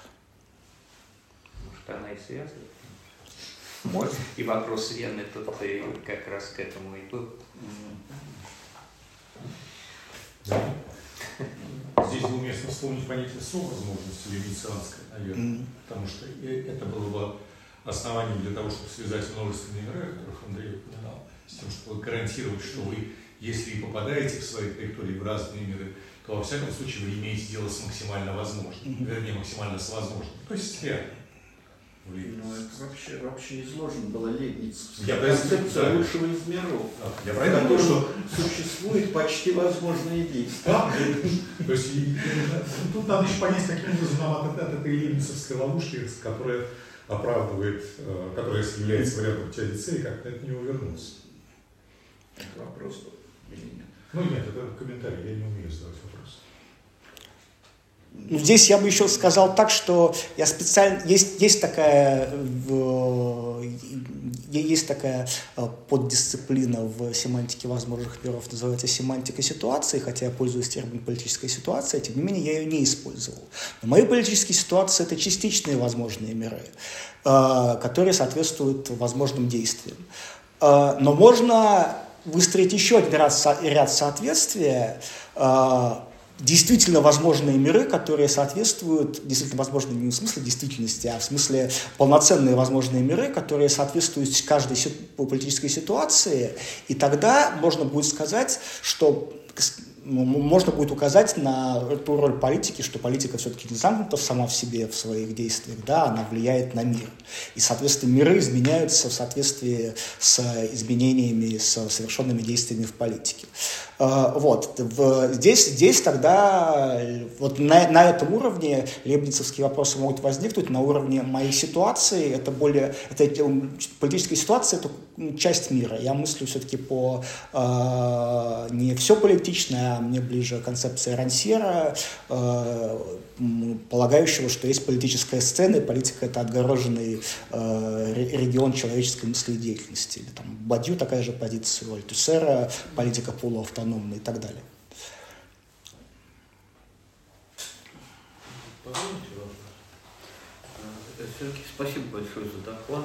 Может, она и связана? Вот. И вопрос Вены тут и как раз к этому и был. Да. Здесь уместно вспомнить понятие совозможности венецианское, наверное, mm. потому что это было бы основанием для того, чтобы связать множественные миры, о которых Андрей упоминал, с тем, чтобы гарантировать, что вы, если и попадаете в своей траектории в разные миры, то во всяком случае вы имеете дело с максимально возможным, mm-hmm. вернее, максимально с возможным, то есть с реальным. Ну, это вообще, вообще изложено было Лейбницовская я концепция да. лучшего из миров, да. Я в котором что... существуют почти возможные действия. Да. То есть тут надо еще понять, каким образом нам от, от этой лейбницовской ловушки, которая оправдывает, которая является вариантом теодицеи, как-то от нее увернуться. Это вопрос или нет? Ну нет, это комментарий, я не умею задавать вопрос. Ну, здесь я бы еще сказал так, что я специально есть есть такая есть такая поддисциплина в семантике возможных миров, называется семантика ситуации, хотя я пользуюсь термином политическая ситуация, тем не менее я ее не использовал. Но мои политические ситуации — это частичные возможные миры, которые соответствуют возможным действиям. Но можно выстроить еще один ряд, ряд соответствия. Действительно возможные миры, которые соответствуют, действительно возможные не в смысле действительности, а в смысле полноценные возможные миры, которые соответствуют каждой политической ситуации, и тогда можно будет сказать, что можно будет указать на ту роль политики, что политика все-таки не замкнута сама в себе, в своих действиях, да, она влияет на мир. И, соответственно, миры изменяются в соответствии с изменениями, с совершенными действиями в политике. Вот. Здесь, здесь тогда вот на, на этом уровне лейбницовские вопросы могут возникнуть, на уровне моей ситуации. Это более, это, политическая ситуация — это часть мира. Я мыслю все-таки по э, не все политичное, а мне ближе концепция Рансьера, э, полагающего, что есть политическая сцена, и политика — это отгороженный э, регион человеческой мыследеятельности. Или там Бадью такая же позиция, у Альтусера политика полуавтономная и так далее. Позвольте вопрос. Все-таки спасибо большое за доклад.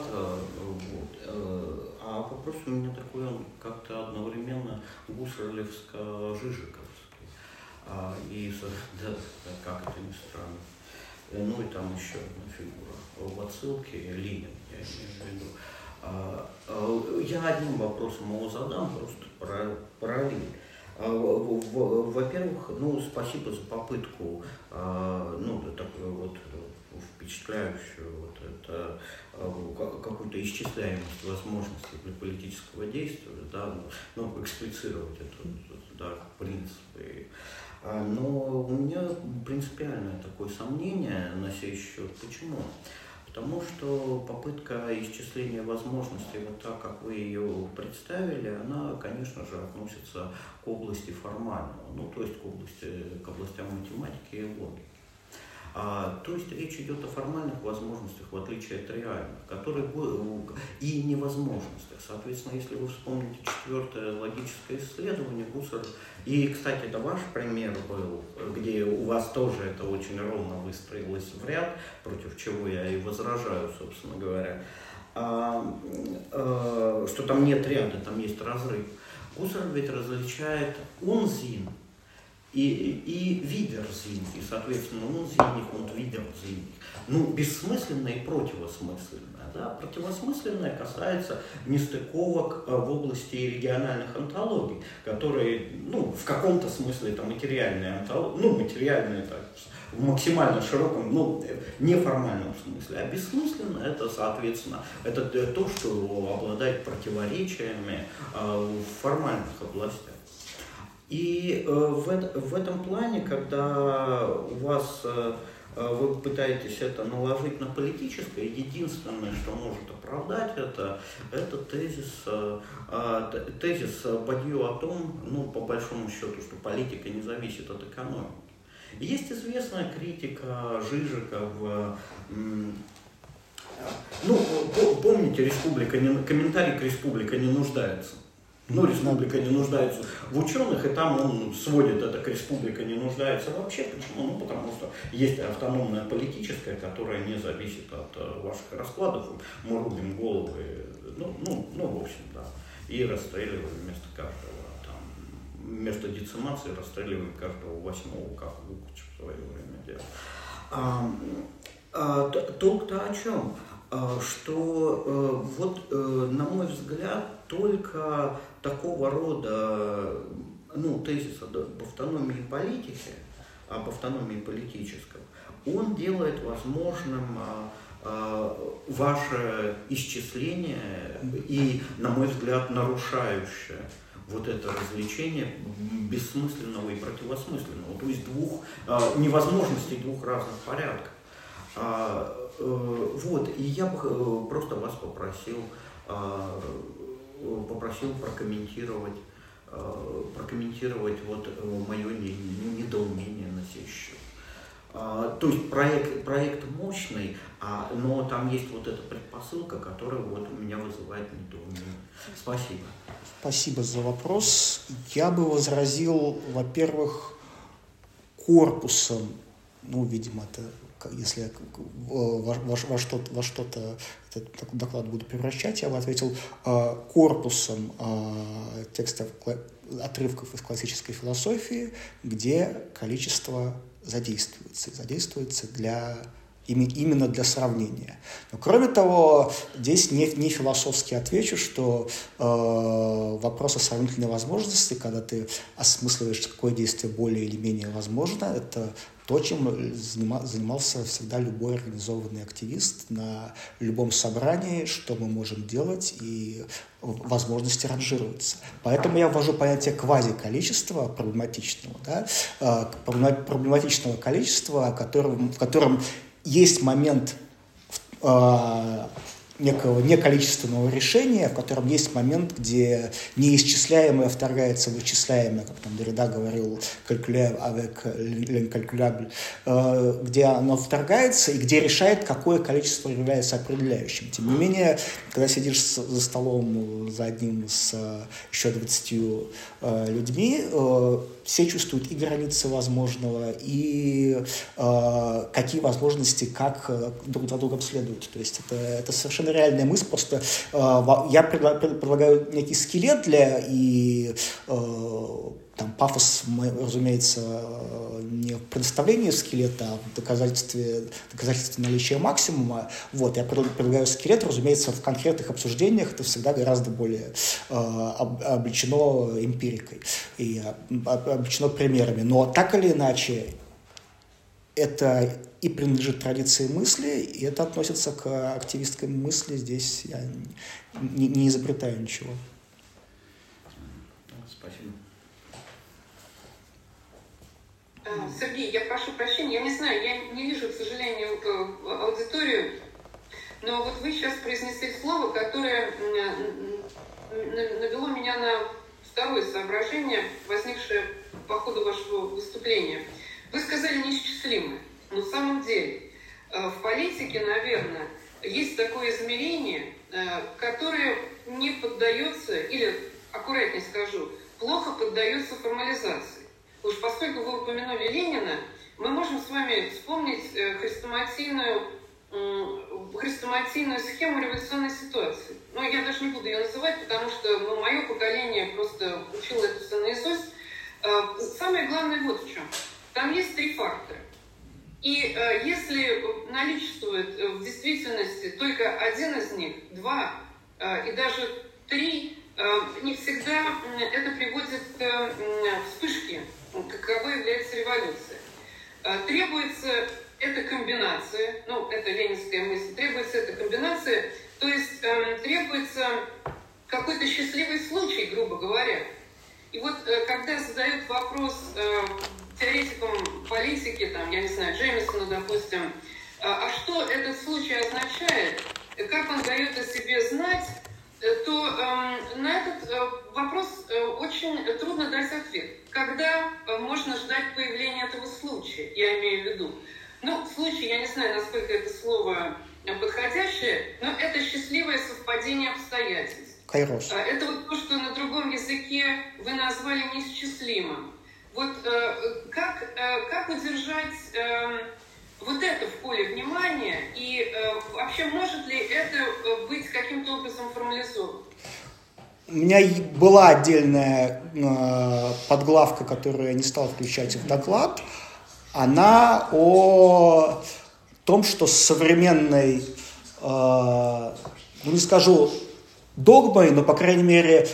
А вопрос у меня такой, он как-то одновременно гуссерлевско-жижиковский. И, да, как это ни странно. Ну и там еще одна фигура. В отсылке Ленин, я имею в виду. Я одним вопросом его задам, просто параллель. Во-первых, ну, спасибо за попытку, ну, такую вот впечатляющую вот это, какую-то исчисляемость возможностей для политического действия, да, ну, эксплицировать это, да, принципы. Но у меня принципиальное такое сомнение на сей счет. Почему? Потому что попытка исчисления возможностей, вот так, как вы ее представили, она, конечно же, относится к области формального, ну, то есть к области, к областям математики и логики. А, то есть речь идет о формальных возможностях, в отличие от реальных, которые и невозможностях. Соответственно, если вы вспомните четвертое логическое исследование Гуссерл, и, кстати, это ваш пример был, где у вас тоже это очень ровно выстроилось в ряд, против чего я и возражаю, собственно говоря, а, а, что там нет ряда, там есть разрыв. Гуссерл ведь различает Unsinn и, и Widersinn, и, соответственно, Unsinnig und Widersinnig. Ну, бессмысленное и противосмысленное. Да? Противосмысленное касается нестыковок в области региональных онтологий, которые, ну, в каком-то смысле это материальные онтологии, ну, материальные, так, в максимально широком, ну, неформальном смысле. А бессмысленно это, соответственно, это то, что обладает противоречиями в формальных областях. И в, это, в этом плане, когда у вас вы пытаетесь это наложить на политическое, единственное, что может оправдать это, это тезис, тезис Бадью о том, ну, по большому счету, что политика не зависит от экономики. Есть известная критика Жижика в... Ну, помните, республика не, комментарий к «Республика не нуждается». Ну, республика не нуждается в ученых, и там он сводит это к «Республика не нуждается» вообще. Почему? Ну, потому что есть автономная политическая, которая не зависит от ваших раскладов. Мы рубим головы, ну, ну, ну, в общем, да, и расстреливаем вместо каждого. Вместо децимации расстреливаем каждого восьмого, как Лукач в свое время делал. А, а, толк-то о чем? А, что а, вот, а, на мой взгляд, только такого рода, ну, тезис об автономии политики, об автономии политическом, он делает возможным а, а, ваше исчисление и, на мой взгляд, нарушающее вот это развлечение бессмысленного и противосмысленного, то есть двух э, невозможностей двух разных порядков. А, э, вот, и я бы э, просто вас попросил, э, попросил прокомментировать, э, прокомментировать вот э, мое недоумение на сей счет. А, то есть проект, проект мощный, а, но там есть вот эта предпосылка, которая вот у меня вызывает недоумение. Спасибо. Спасибо за вопрос. Я бы возразил, во-первых, корпусом, ну, видимо, это, если во, во, во что-то, во что-то этот доклад буду превращать, я бы ответил корпусом текстов, отрывков из классической философии, где количество задействуется, задействуется для... именно для сравнения. Но, кроме того, здесь не, не философски отвечу, что э, вопрос о сравнительной возможности, когда ты осмысливаешь, какое действие более или менее возможно, это то, чем занимался всегда любой организованный активист на любом собрании, что мы можем делать и возможности ранжироваться. Поэтому я ввожу понятие квазиколичества проблематичного, да, проблематичного количества, в котором, в котором есть момент э, некого неколичественного решения, в котором есть момент, где неисчисляемое вторгается в исчисляемое, как там Derrida говорил, calculer avec l'incalculable, э, где оно вторгается и где решает, какое количество является определяющим. Тем не менее, когда сидишь за столом за одним с еще двадцатью э, людьми, э, все чувствуют и границы возможного, и э, какие возможности, как э, друг за другом следуют. То есть это, это совершенно реальная мысль. Просто э, я предлагаю некий скелет для и э, там пафос, разумеется, не в предоставлении скелета, а в доказательстве, доказательстве наличия максимума. Вот, я предлагаю скелет, разумеется, в конкретных обсуждениях это всегда гораздо более э, облечено эмпирикой и облечено примерами. Но так или иначе, это и принадлежит традиции мысли, и это относится к активистской мысли. Здесь я не, не изобретаю ничего. Спасибо. Сергей, я прошу прощения, я не знаю, я не вижу, к сожалению, аудиторию, но вот вы сейчас произнесли слово, которое навело меня на второе соображение, возникшее по ходу вашего выступления. Вы сказали неисчислимое. На самом деле, в политике, наверное, есть такое измерение, которое не поддается, или, аккуратнее скажу, плохо поддается формализации. Уж поскольку вы упомянули Ленина, мы можем с вами вспомнить хрестоматийную, хрестоматийную схему революционной ситуации. Но я даже не буду ее называть, потому что ну, мое поколение просто учило это все наизусть. Самое главное вот в чем. Там есть три фактора. И э, если наличествует в действительности только один из них, два э, и даже три, э, не всегда это приводит к э, вспышке, каковой является революция. Э, требуется эта комбинация, ну, это ленинская мысль, требуется эта комбинация, то есть э, требуется какой-то счастливый случай, грубо говоря. И вот э, когда задают вопрос э, теоретикам политики, там, я не знаю, Джеймисону, допустим, а что этот случай означает, как он дает о себе знать, то э, на этот э, вопрос э, очень трудно дать ответ. Когда э, можно ждать появления этого случая, я имею в виду. Ну, случай, я не знаю, насколько это слово подходящее, но это счастливое совпадение обстоятельств. Кайрос. Это вот то, что на другом языке вы назвали неисчислимым. Вот э, как, э, как удержать э, вот это в поле внимания, и э, вообще может ли это быть каким-то образом формализовано? У меня была отдельная э, подглавка, которую я не стал включать в доклад. Она о том, что с современной, э, ну не скажу догмой, но, по крайней мере,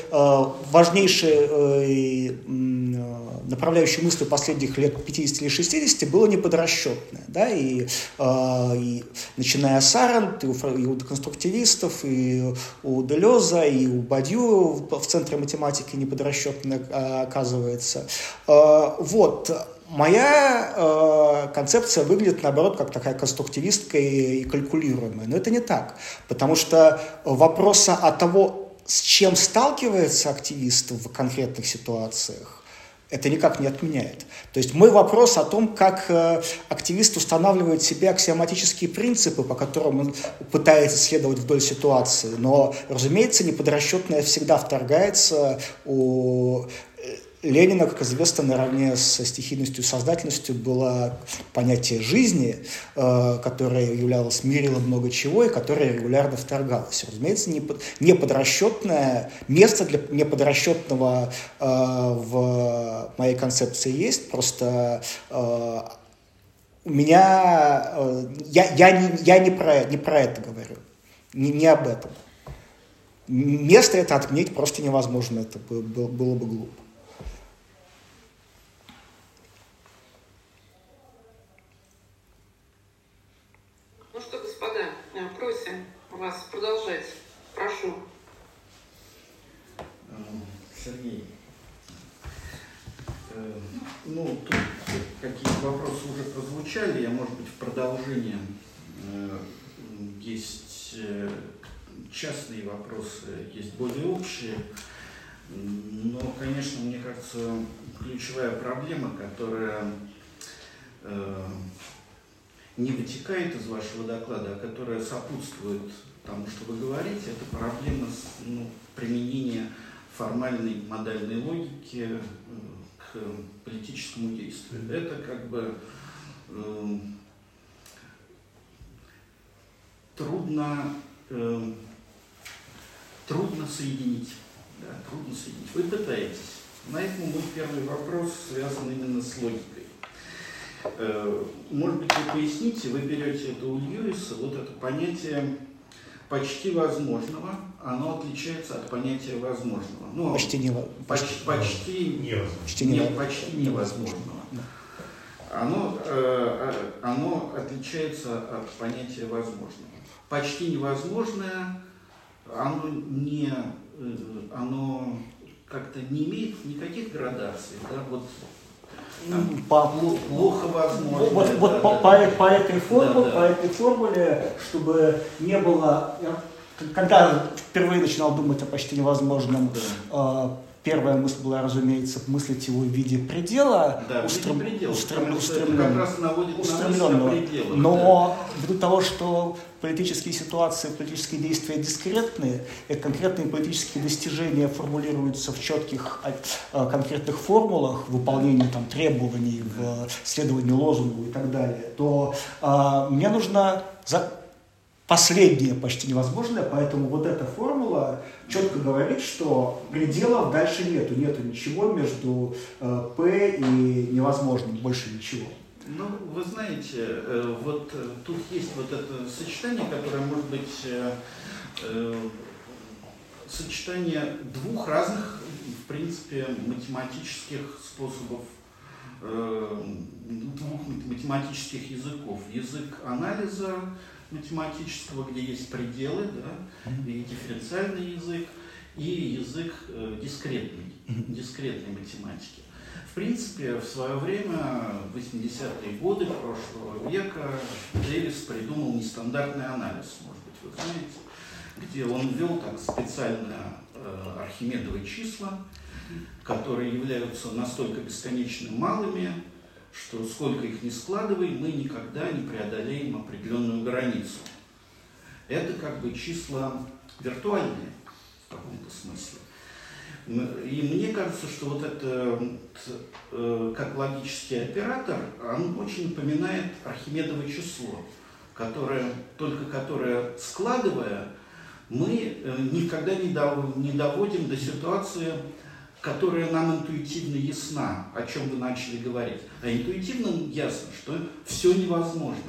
важнейшей направляющей мыслью последних лет пятидесяти или шестидесяти было неподрасчетное. Да? И, и начиная с Аренд, и у, и у деконструктивистов, и у Делеза, и у Бадью в центре математики неподрасчетное оказывается. Вот. Моя э, концепция выглядит, наоборот, как такая конструктивистская и калькулируемая. Но это не так, потому что вопроса о того, с чем сталкивается активист в конкретных ситуациях, это никак не отменяет. То есть мой вопрос о том, как э, активист устанавливает себе аксиоматические принципы, по которым он пытается следовать вдоль ситуации. Но, разумеется, неподрасчетное всегда вторгается у... Ленина, как известно, наравне со стихийностью и сознательностью было понятие жизни, э, которое являлось мерилом много чего и которое регулярно вторгалось. Разумеется, неподрасчетное место для неподрасчетного э, в моей концепции есть, просто э, у меня... Э, я я, не, я не, про, не про это говорю, не, не об этом. Место это отменить просто невозможно, это было, было бы глупо. Просим вас продолжать. Прошу. Сергей, ну, тут какие-то вопросы уже прозвучали. Я, может быть, в продолжение. Есть частные вопросы, есть более общие. Но, конечно, мне кажется, ключевая проблема, которая не вытекает из вашего доклада, а которая сопутствует тому, что вы говорите, это проблема ну, применения формальной модальной логики э, к политическому действию. Это как бы э, трудно, э, трудно соединить. Да, трудно соединить. Вы пытаетесь. Поэтому мой первый вопрос связан именно с логикой. Может быть, вы поясните, вы берете это у Льюиса, вот это понятие почти возможного, оно отличается от понятия возможного. Ну, почти, не, почти, почти, невозможно. почти, не, почти невозможного. Оно, э, оно отличается от понятия возможного. Почти невозможное, оно, не, оно как-то не имеет никаких градаций. Да? Вот, там, по, плохо возможно. Вот, да, вот да, по, да. по, по, этой формуле, да, да. по этой формуле, чтобы не было... Когда впервые начинал думать о почти невозможном, да. э, первая мысль была, разумеется, мыслить его в виде предела, да, устрем... предела, устрем... устремленного. устремленного. Но да. Ввиду того, что политические ситуации, политические действия дискретные, и конкретные политические достижения формулируются в четких конкретных формулах, в выполнении там, требований, в следовании лозунгу и так далее, то а, мне нужно за... последнее почти невозможное, поэтому вот эта формула четко говорит, что пределов дальше нету, нету ничего между э, П и невозможным, больше ничего. Ну, вы знаете, э, вот э, тут есть вот это сочетание, которое может быть э, э, сочетание двух разных, в принципе, математических способов, э, двух математических языков. Язык анализа математического, где есть пределы, да, и дифференциальный язык, и язык э, дискретный, дискретной математики. В принципе, в свое время, в восьмидесятые годы прошлого века, Дэвис придумал нестандартный анализ, может быть, вы знаете, где он ввел так специально э, архимедовые числа, которые являются настолько бесконечно малыми, что сколько их ни складываем, мы никогда не преодолеем определенную границу. Это как бы числа виртуальные в каком-то смысле. И мне кажется, что вот это как логический оператор, он очень напоминает архимедово число, которое, только которое, складывая, мы никогда не доводим до ситуации, которая нам интуитивно ясна, о чем вы начали говорить. А интуитивно ясно, что все невозможно.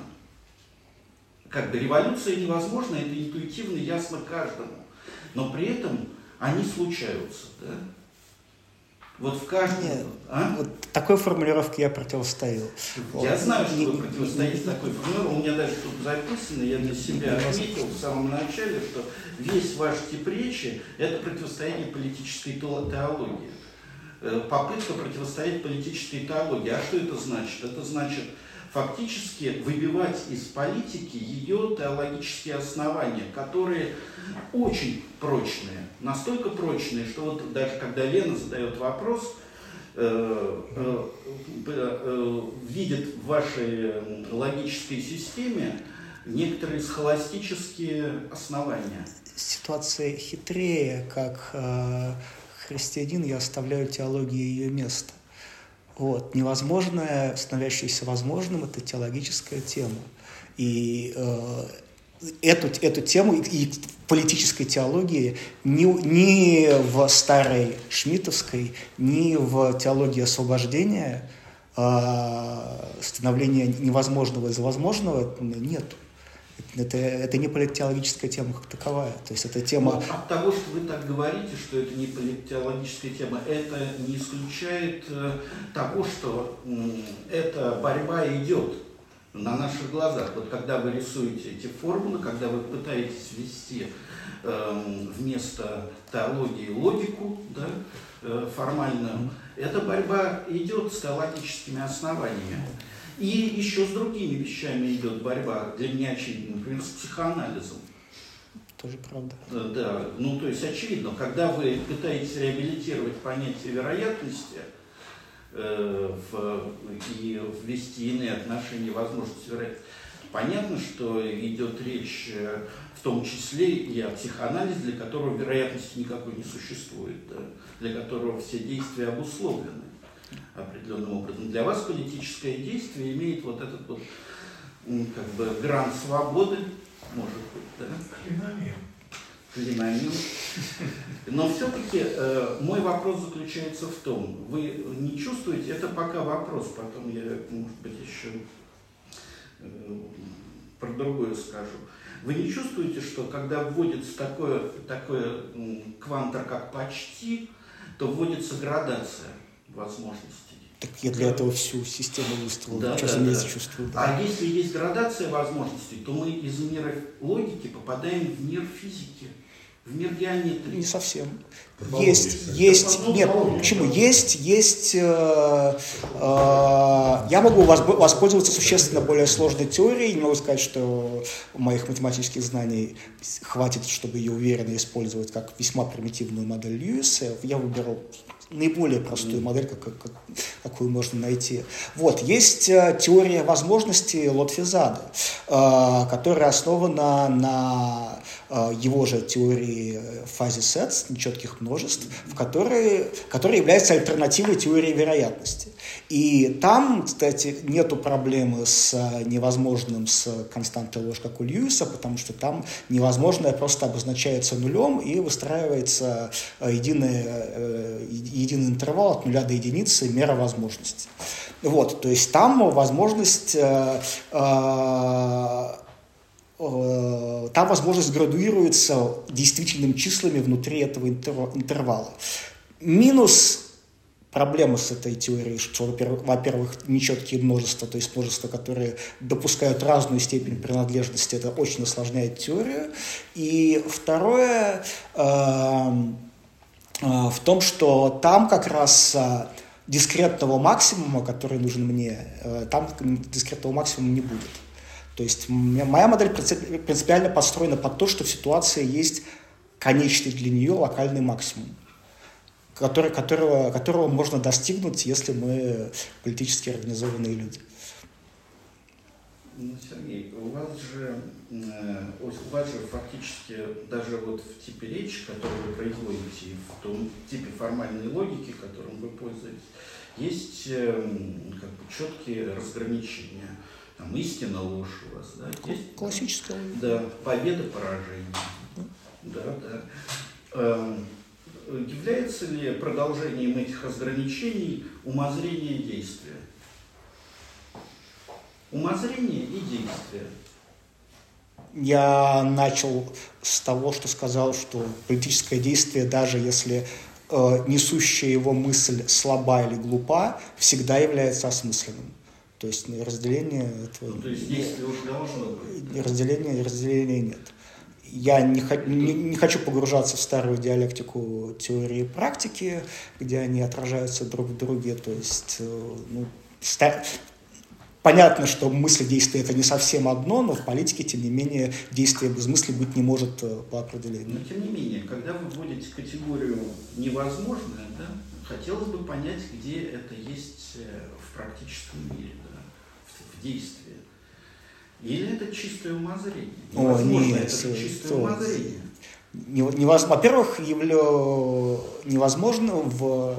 Как бы революция невозможна, это интуитивно ясно каждому. Но при этом они случаются. Да? Вот в каждом... Нет, а? вот такой формулировке я противостоял. Я знаю, что вы противостоите такой формулировке. У меня даже тут записано, я для себя отметил в самом начале, что весь ваш тип речи – это противостояние политической теологии. Попытка противостоять политической теологии. А что это значит? Это значит фактически выбивать из политики ее теологические основания, которые очень прочные, настолько прочные, что вот даже когда Лена задает вопрос, э, э, э, видит в вашей логической системе некоторые схоластические основания. Ситуация хитрее, как э, христианин, я оставляю теологии ее место. Вот. Невозможное, становящееся возможным, это теологическая тема. И э, эту, эту тему и в политической теологии ни, ни в старой шмидтовской, ни в теологии освобождения э, становления невозможного из возможного нет. Это, это не политеологическая тема как таковая. То есть это тема... Но от того, что вы так говорите, что это не политеологическая тема, это не исключает э, того, что э, эта борьба идет на наших глазах. Вот когда вы рисуете эти формулы, когда вы пытаетесь ввести э, вместо теологии логику, да, э, формальную, mm-hmm. эта борьба идет с теологическими основаниями. И еще с другими вещами идет борьба, для меня очевидно, например, с психоанализом. Тоже правда. Да, ну то есть очевидно, когда вы пытаетесь реабилитировать понятие вероятности э, в, и ввести иные отношения возможности вероятности, понятно, что идет речь э, в том числе и о психоанализе, для которого вероятности никакой не существует, да, для которого все действия обусловлены определенным образом. Для вас политическое действие имеет вот этот вот как бы гран свободы, может быть, да? Клиномер. Клиномер. Но все-таки э, мой вопрос заключается в том, вы не чувствуете, это пока вопрос, потом я, может быть, еще э, про другое скажу. Вы не чувствуете, что когда вводится такое, такое квантор, как почти, то вводится градация возможностей. Так я для этого всю систему выстроил. Да, Сейчас да, я да. чувствую. Да. А если есть градация возможностей, то мы из мира логики попадаем в мир физики. В мир геометрии. Не совсем. Есть, есть, нет, почему? Есть, есть, э, э, я могу воспользоваться существенно более сложной теорией, не могу сказать, что моих математических знаний хватит, чтобы ее уверенно использовать как весьма примитивную модель Льюиса. Я выберу наиболее простую модель, как, как, какую можно найти. Вот, есть э, теория возможностей Лотфи-Зада, э, которая основана на э, его же теории fuzzy sets, нечетких множеств, в которой, которая является альтернативой теории вероятности. И там, кстати, нету проблемы с невозможным с константой ложь, как у Льюиса, потому что там невозможное просто обозначается нулем и выстраивается единый, единый интервал от нуля до единицы, мера возможности. Вот, то есть там возможность... Там возможность градуируется действительными числами внутри этого интервала. Минус проблема с этой теорией, что, во-первых, нечеткие множества, то есть множества, которые допускают разную степень принадлежности, это очень осложняет теорию. И второе э, э, в том, что там как раз э, дискретного максимума, который нужен мне, э, там дискретного максимума не будет. То есть моя модель принципиально построена под то, что в ситуации есть конечный для нее локальный максимум, который, которого, которого можно достигнуть, если мы политически организованные люди. Ну, Сергей, у вас же, у вас же фактически даже вот в типе речи, который вы производите, в том типе формальной логики, которым вы пользуетесь, есть как бы четкие разграничения. Там истина, ложь у вас, да? Есть? Классическая. Да, победа, поражение. Да, да. Эм, является ли продолжением этих разграничений умозрение действия? Умозрение и действие. Я начал с того, что сказал, что политическое действие, даже если э, несущая его мысль слаба или глупа, всегда является осмысленным. То есть разделения этого... Ну, то есть действие уже должно быть. Разделения, разделения нет. Я не, не, не хочу погружаться в старую диалектику теории и практики, где они отражаются друг в друге. То есть, ну, ста... понятно, что мысль и действие это не совсем одно, но в политике, тем не менее, действие без мысли быть не может по определению. Но тем не менее, когда вы вводите категорию невозможное, да, хотелось бы понять, где это есть в практическом мире, да, в, в действии. Или это чистое умозрение? О, нет, это все, чистое все. умозрение. Невоз... Во-первых, явля... невозможно в...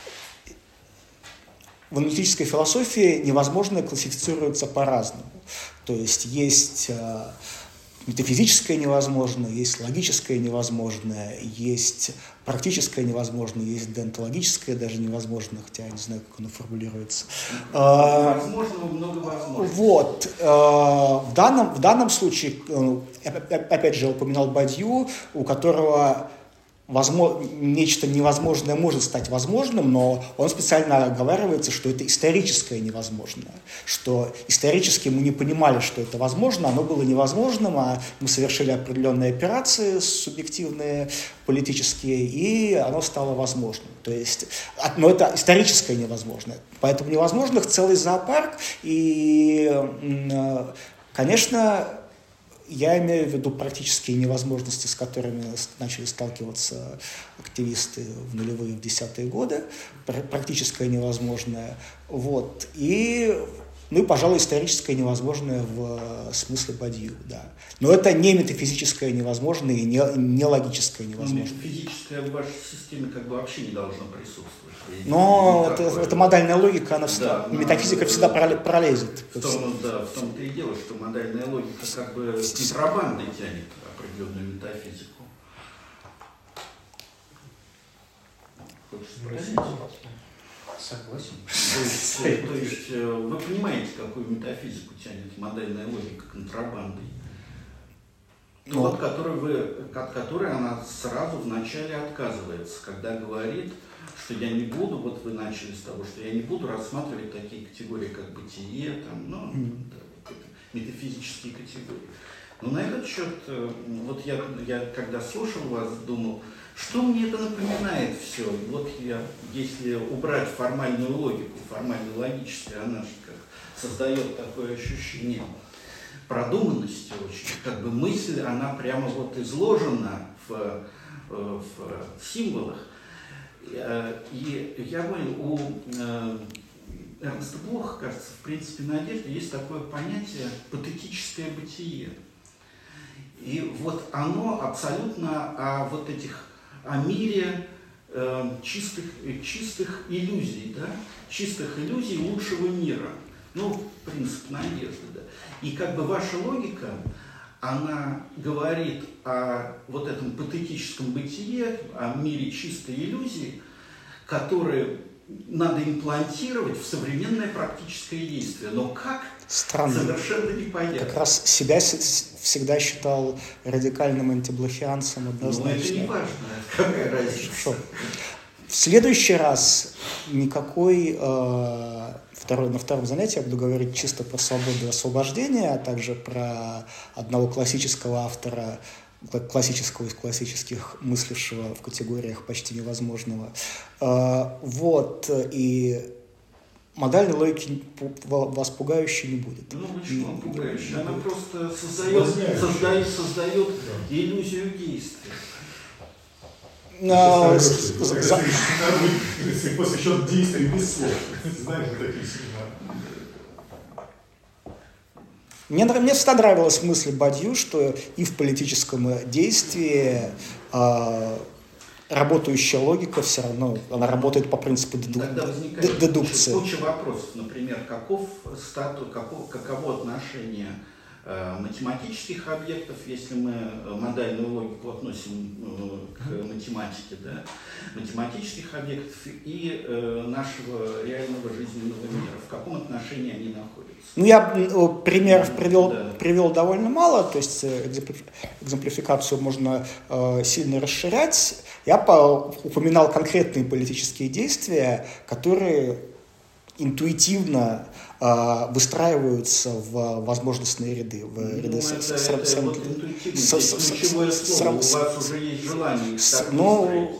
в аналитической философии невозможное классифицируется по-разному. То есть есть метафизическое невозможное, есть логическое невозможное, есть практическое невозможное, есть деонтологическое даже невозможное, хотя я не знаю, как оно формулируется. Возможного много возможностей. Вот. В данном, в данном случае, опять же, я упоминал Бадью, у которого возможно, нечто невозможное может стать возможным, но он специально оговаривается, что это историческое невозможное, что исторически мы не понимали, что это возможно, оно было невозможным, а мы совершили определенные операции субъективные, политические, и оно стало возможным. То есть, но это историческое невозможное. Поэтому невозможных целый зоопарк, и, конечно, я имею в виду практические невозможности, с которыми начали сталкиваться активисты в нулевые, в десятые годы, практическое невозможное. Вот. И, ну и, пожалуй, историческое невозможное в смысле Бадью, да. Но это не метафизическое невозможное и не, не логическое невозможное. Ну, метафизическое в вашей системе как бы вообще не должно присутствовать. Но это, это модальная логика, она всегда, да, метафизика но, всегда пролезет. В том, да, в том-то и дело, что модальная логика как бы контрабандой тянет определенную метафизику. Хочешь спросить? Согласен. То есть, то есть вы понимаете, какую метафизику тянет модальная логика контрабандой? Ну, от которой, вы, от которой она сразу вначале отказывается, когда говорит, что я не буду, вот вы начали с того, что я не буду рассматривать такие категории, как бытие, там, ну, mm. да, вот метафизические категории. Но на этот счет, вот я, я когда слушал вас, думал, что мне это напоминает все. Вот я, если убрать формальную логику, формально-логическая, она же как создает такое ощущение продуманности очень. Как бы мысль, она прямо вот изложена в, в, в символах. И я понял, у Эрнста Блоха, кажется, в принципе, на одежде есть такое понятие патетическое бытие. И вот оно абсолютно о вот этих, о мире э, чистых, чистых иллюзий, да? Чистых иллюзий лучшего мира. Ну, принцип надежды, да. И как бы ваша логика, она говорит о вот этом патетическом бытие, о мире чистой иллюзии, которые надо имплантировать в современное практическое действие. Но как? Странно. Совершенно непонятно. Как раз себя всегда считал радикальным антиблохианцем однозначно. Но это не важно, какая разница. Хорошо. В следующий раз никакой... Э, второй, на втором занятии я буду говорить чисто про свободу и освобождение, а также про одного классического автора, классического из классических, мыслившего в категориях почти невозможного. Э, вот, и... Модальной логики вас пугающей не будет. Ну, почему пугающей? Она просто создает, создает, создает да. иллюзию действия. А, посвящен действию без слов. Знаешь, такие семинары. Мне, мне всегда нравилась мысль Бадью, что и в политическом действии э, работающая логика все равно, она работает по принципу деду... дедукции. Куча вопросов, например, каков статус, каков, каково отношение э, математических объектов, если мы модальную логику относим э, к математике, да, математических объектов и э, нашего реального жизненного мира, в каком отношении они находятся? Ну, я примеров привел, да. привел довольно мало, то есть экземплификацию можно э, сильно расширять. Я по, упоминал конкретные политические действия, которые интуитивно э, выстраиваются в возможностные ряды. В ну, ряды это, с, это, с, это вот интуитивно. С, с, ключевое с, слово. с, У вас уже есть желание их так но, выстроить.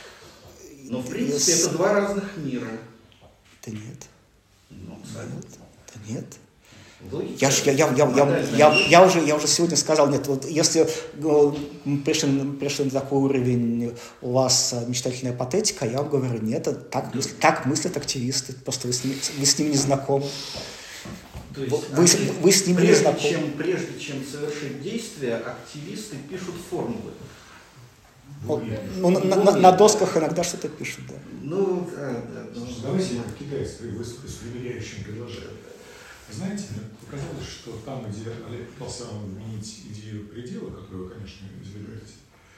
Но, в принципе, с... это два разных мира. Да нет. Ну, нет. Да нет. Логика, я, я, я, я, я, я, уже, я уже сегодня сказал, нет, вот если мы пришли, пришли на такой уровень, у вас мечтательная патетика, я вам говорю, нет, это так, мыслят, так мыслят активисты, просто вы с, ним, вы с ним не знакомы. То есть, вы, они, вы с ним прежде, не знакомы. Чем, прежде чем совершить действия, активисты пишут формулы. Вот, ну, на, на, на досках иногда что-то пишут, да. Ну, да, да. Ну, давайте я китайский выступлю с примиряющим предложением. Знаете, мне показалось, что там, где Олег пытался вменить идею предела, которую вы, конечно, избегаете,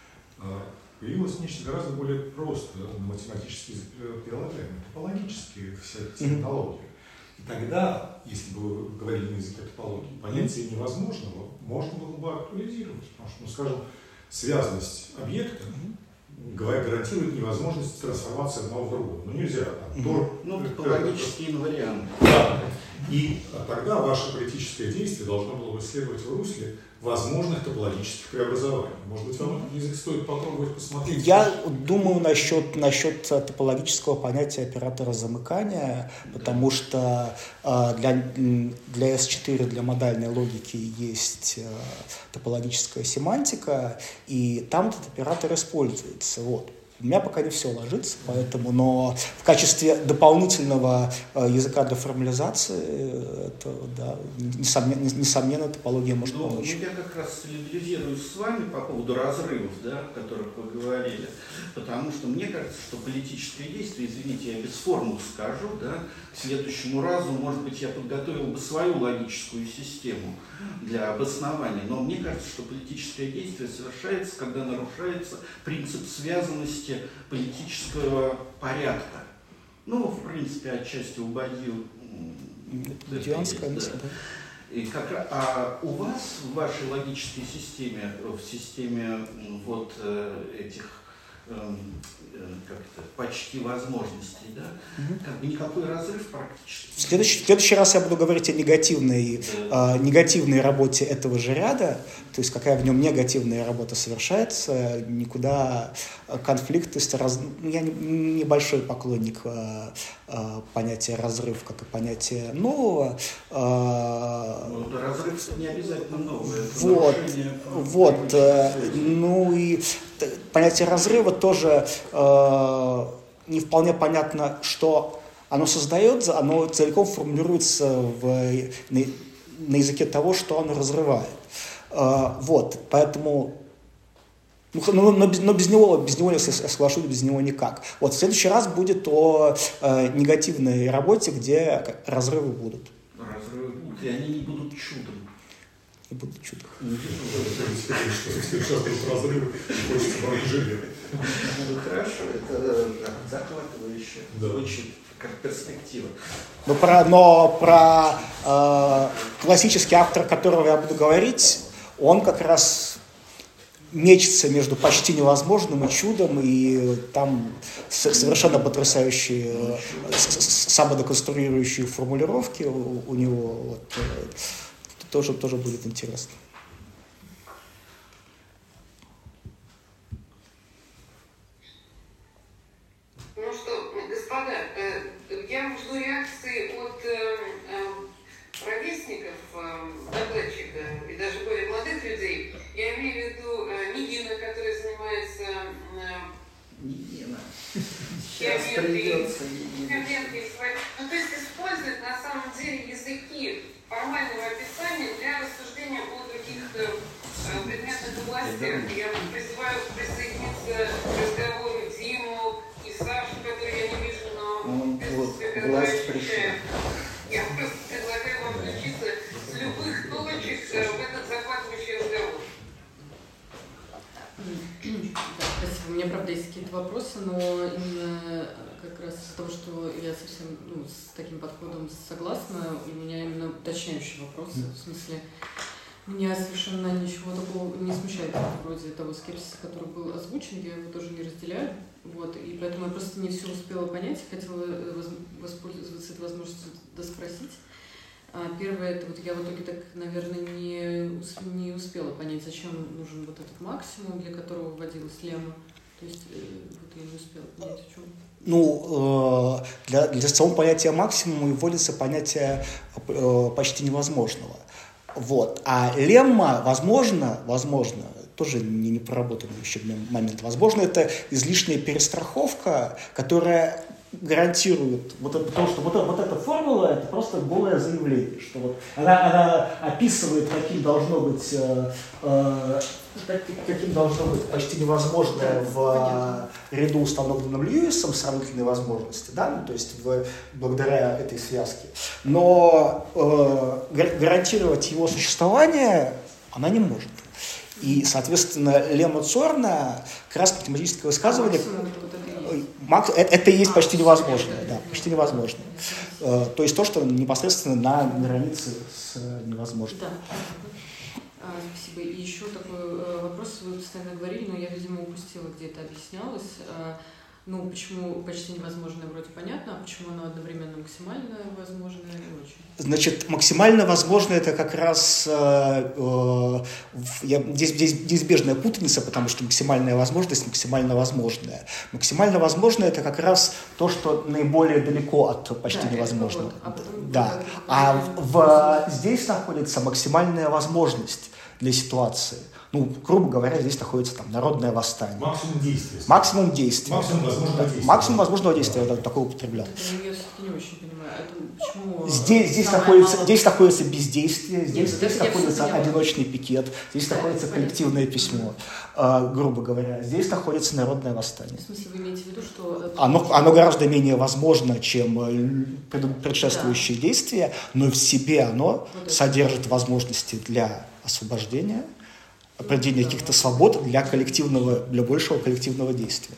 появилось нечто гораздо более простое, математически прилагаемое, топологические всякие технологии. И тогда, если бы вы говорили на языке топологии, понятие невозможного можно было бы актуализировать, потому что, ну, скажем, связанность объекта гарантирует невозможность трансформации одного в другого. Ну нельзя. Там, то, ну, топологический инвариант. Да. И тогда ваше политическое действие должно было бы следовать в русле возможных топологических преобразований. Может быть, вам этот язык стоит попробовать посмотреть? Я думаю насчет, насчет топологического понятия оператора замыкания, потому что э, для, для эс четыре, для модальной логики есть э, топологическая семантика, и там этот оператор используется. Вот. У меня пока не все ложится, поэтому, но в качестве дополнительного э, языка для формализации, это, да, несомненно, несомненно, топология может ну, помочь. Я как раз солидаризируюсь с вами по поводу разрывов, да, о которых вы говорили, потому что мне кажется, что политическое действие, извините, я без формул скажу, да, к следующему разу, может быть, я подготовил бы свою логическую систему для обоснования, но мне кажется, что политическое действие совершается, когда нарушается принцип связанности политического порядка. Ну, в принципе, отчасти у Бадью это есть, да. И как, а у вас в вашей логической системе, в системе вот этих как это, почти возможностей, да, угу. как бы никакой разрыв практически. В следующий, в следующий раз я буду говорить о негативной, да. э, негативной работе этого же ряда, то есть какая в нем негативная работа совершается, никуда конфликт, то есть раз, я небольшой поклонник э, э, понятия разрыв, как и понятия нового. Э, ну, разрыв не обязательно новое. Вот, вот, э, ну и понятие разрыва тоже э, не вполне понятно, что оно создает, оно целиком формулируется в, на, на языке того, что оно разрывает. Э, вот, поэтому, ну, но, без, но без него, без него, если я соглашусь, без него никак. Вот, в следующий раз будет о э, негативной работе, где разрывы будут. Разрывы будут, и они не будут чудом. И будут чудом. Хорошо, это захватывающе звучит как перспектива. Но про, но про э, классический автор, которого я буду говорить, он как раз мечется между почти невозможным и чудом, и там совершенно потрясающие самодеконструирующие формулировки у, у него. Вот, тоже, тоже будет интересно. Ну что, господа, я жду реакции от ровесников докладчика и даже более молодых людей. Я имею в виду Нигина, который занимается Нигина. Сейчас придется Нигина. Ну, то есть использует на самом деле языки формального описания для рассуждения о других э, предметных областях. Я призываю присоединиться к разговору Диму и Сашу, которые я не вижу, но власть пришла. Я просто предлагаю вам включиться с любых точек э, в этот захватывающий разговор. Да, спасибо. У меня, правда, есть какие-то вопросы, но именно как раз из-за того, что я совсем ну, с таким подходом согласна, у меня именно уточняющие вопросы. В смысле, меня совершенно ничего такого не смущает, вроде того скепсиса, который был озвучен, я его тоже не разделяю. Вот, и поэтому я просто не все успела понять, хотела воспользоваться этой возможностью доспросить. Первое, это вот я в итоге так, наверное, не, не успела понять, зачем нужен вот этот максимум, для которого вводилась лемма. То есть вот я не успела понять, о чем. Ну, для, для самого понятия максимума вводится понятие почти невозможного. Вот. А лемма, возможно, возможно, тоже не, не проработанный еще момент, возможно, это излишняя перестраховка, которая гарантирует вот это, то, что вот, вот эта формула, это просто голое заявление, что вот она, она описывает, каким должно быть, э, э, каким должно быть почти невозможное в э, ряду, установленном Льюисом, сравнительные возможности, да, ну, то есть в, благодаря этой связке. Но э, гарантировать его существование она не может. И, соответственно, лемма Цорна, как раз математическое высказывание, макс, это, это и есть почти невозможное, да, почти невозможное. То есть то, что непосредственно на границе с невозможным. Да. Спасибо. И еще такой вопрос, вы постоянно говорили, но я, видимо, упустила, где это объяснялось. Ну, почему почти невозможное, вроде понятно, а почему оно одновременно максимально возможное, не очень? Значит, максимально возможное это как раз э, э, я, здесь, здесь неизбежная путаница, потому что максимальная возможность максимально возможная. Максимально возможное это как раз то, что наиболее далеко от почти да, невозможного. Вот. А потом, да. А в, в, здесь находится максимальная возможность для ситуации. Ну, грубо говоря, здесь находится там народное восстание. Максимум действия. Максимум действия. Максимум возможного действия. Максимум возможного действия, я такое употреблял. Это я все-таки не очень понимаю. Это почему здесь, здесь, находится, здесь находится бездействие, здесь, Нет, здесь находится одиночный пикет, здесь да, находится коллективное письмо, э, грубо говоря. Здесь находится народное восстание. В смысле, вы имеете в виду, что... Оно, оно гораздо менее возможно, чем предшествующие да. действия, но в себе оно вот содержит возможности для освобождения, определение да. каких-то свобод для коллективного, для большего коллективного действия.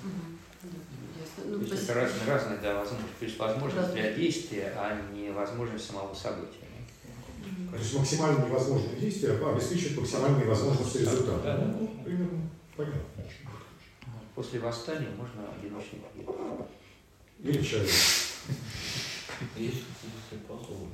Угу. Ну, то есть это разные, разные да, возможности. То есть возможность для действия, а не возможность самого события. Угу. То есть максимально невозможное действие обеспечивает максимальные возможности результата. Да, да. Ну, примерно понятно. после восстания можно одиночный прием. Или чай. Если позволит.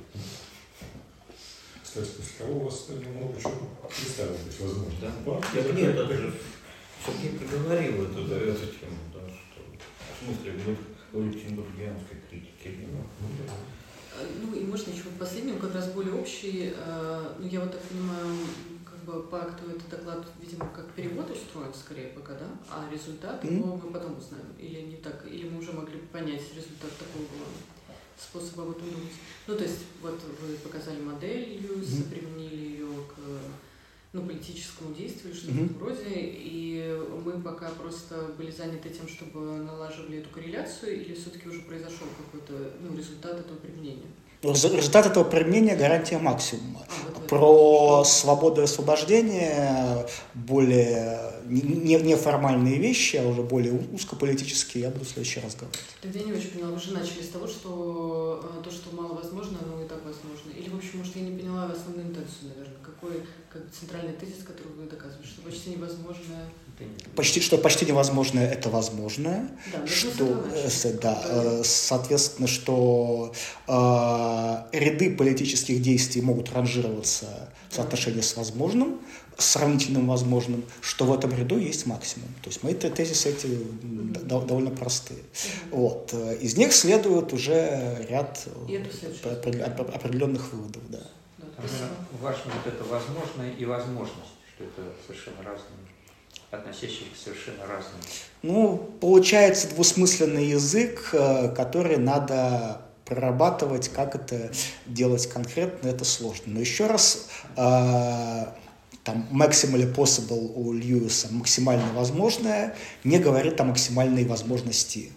Кстати, после того восстания много чего представить быть возможно. Да? Партия, Так это нет, как- это же Сергей проговорил эту, да, эту тему, да, что в смысле в люксембургианской критике. Ну и можно еще вот последнему, как раз более общий, ну я вот так понимаю, как бы по акту этот доклад, видимо, как перевод устроен скорее пока, да? А результат Mm-hmm. его мы потом узнаем. Или не так, или мы уже могли бы понять результат такого способа об этом думать. Ну то есть вот вы показали модель Льюиса, Mm-hmm. применили ее к ну, политическому действию или что-то Mm-hmm. вроде, и мы пока просто были заняты тем, чтобы налаживали эту корреляцию, или все-таки уже произошел какой-то ну, результат этого применения? Результат этого применения – гарантия максимума. А, вот Про свободу и освобождение, более не- неформальные вещи, а уже более узкополитические, я буду в следующий раз говорить. Тогда я не очень поняла. Вы же начали с того, что э, то, что мало возможно, оно и так возможно. Или, в общем, может, я не поняла основную интенцию, наверное. Какой как бы, центральный тезис, который вы доказываете, что почти невозможное... Почти, что почти невозможное – это возможное. Да, но Что, это э, да, э, соответственно, что э, ряды политических действий могут ранжироваться в соотношении с возможным, с сравнительным возможным, что в этом ряду есть максимум. То есть мои тезисы эти Mm-hmm. дов- довольно простые. Mm-hmm. Вот. Из них следует уже ряд И это следующее. опре- определенных выводов. Да. Да, Там спасибо. важно вот это возможное и возможность, что это совершенно разные, относящиеся совершенно разные. Ну, получается двусмысленный язык, э, который надо прорабатывать, как это делать конкретно, это сложно. Но еще раз, э, там maximally possible у Льюиса максимально возможное не говорит о максимальной возможности.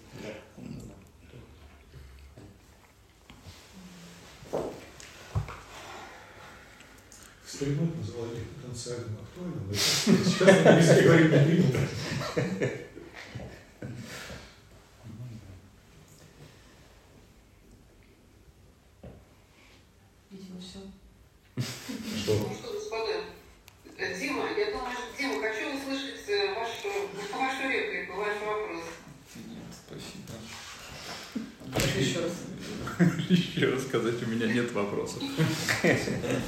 Эксперимент называли потенциальным актуальным. Сейчас мы везде говорим не принято. Видимо, все. Что? Ну что, господа, э, Дима, я думаю, что, Дима, хочу услышать э, вашу, вашу реплику, ваш вопрос. Нет, спасибо. Хочу еще раз. Еще раз сказать, у меня нет вопросов. Нет?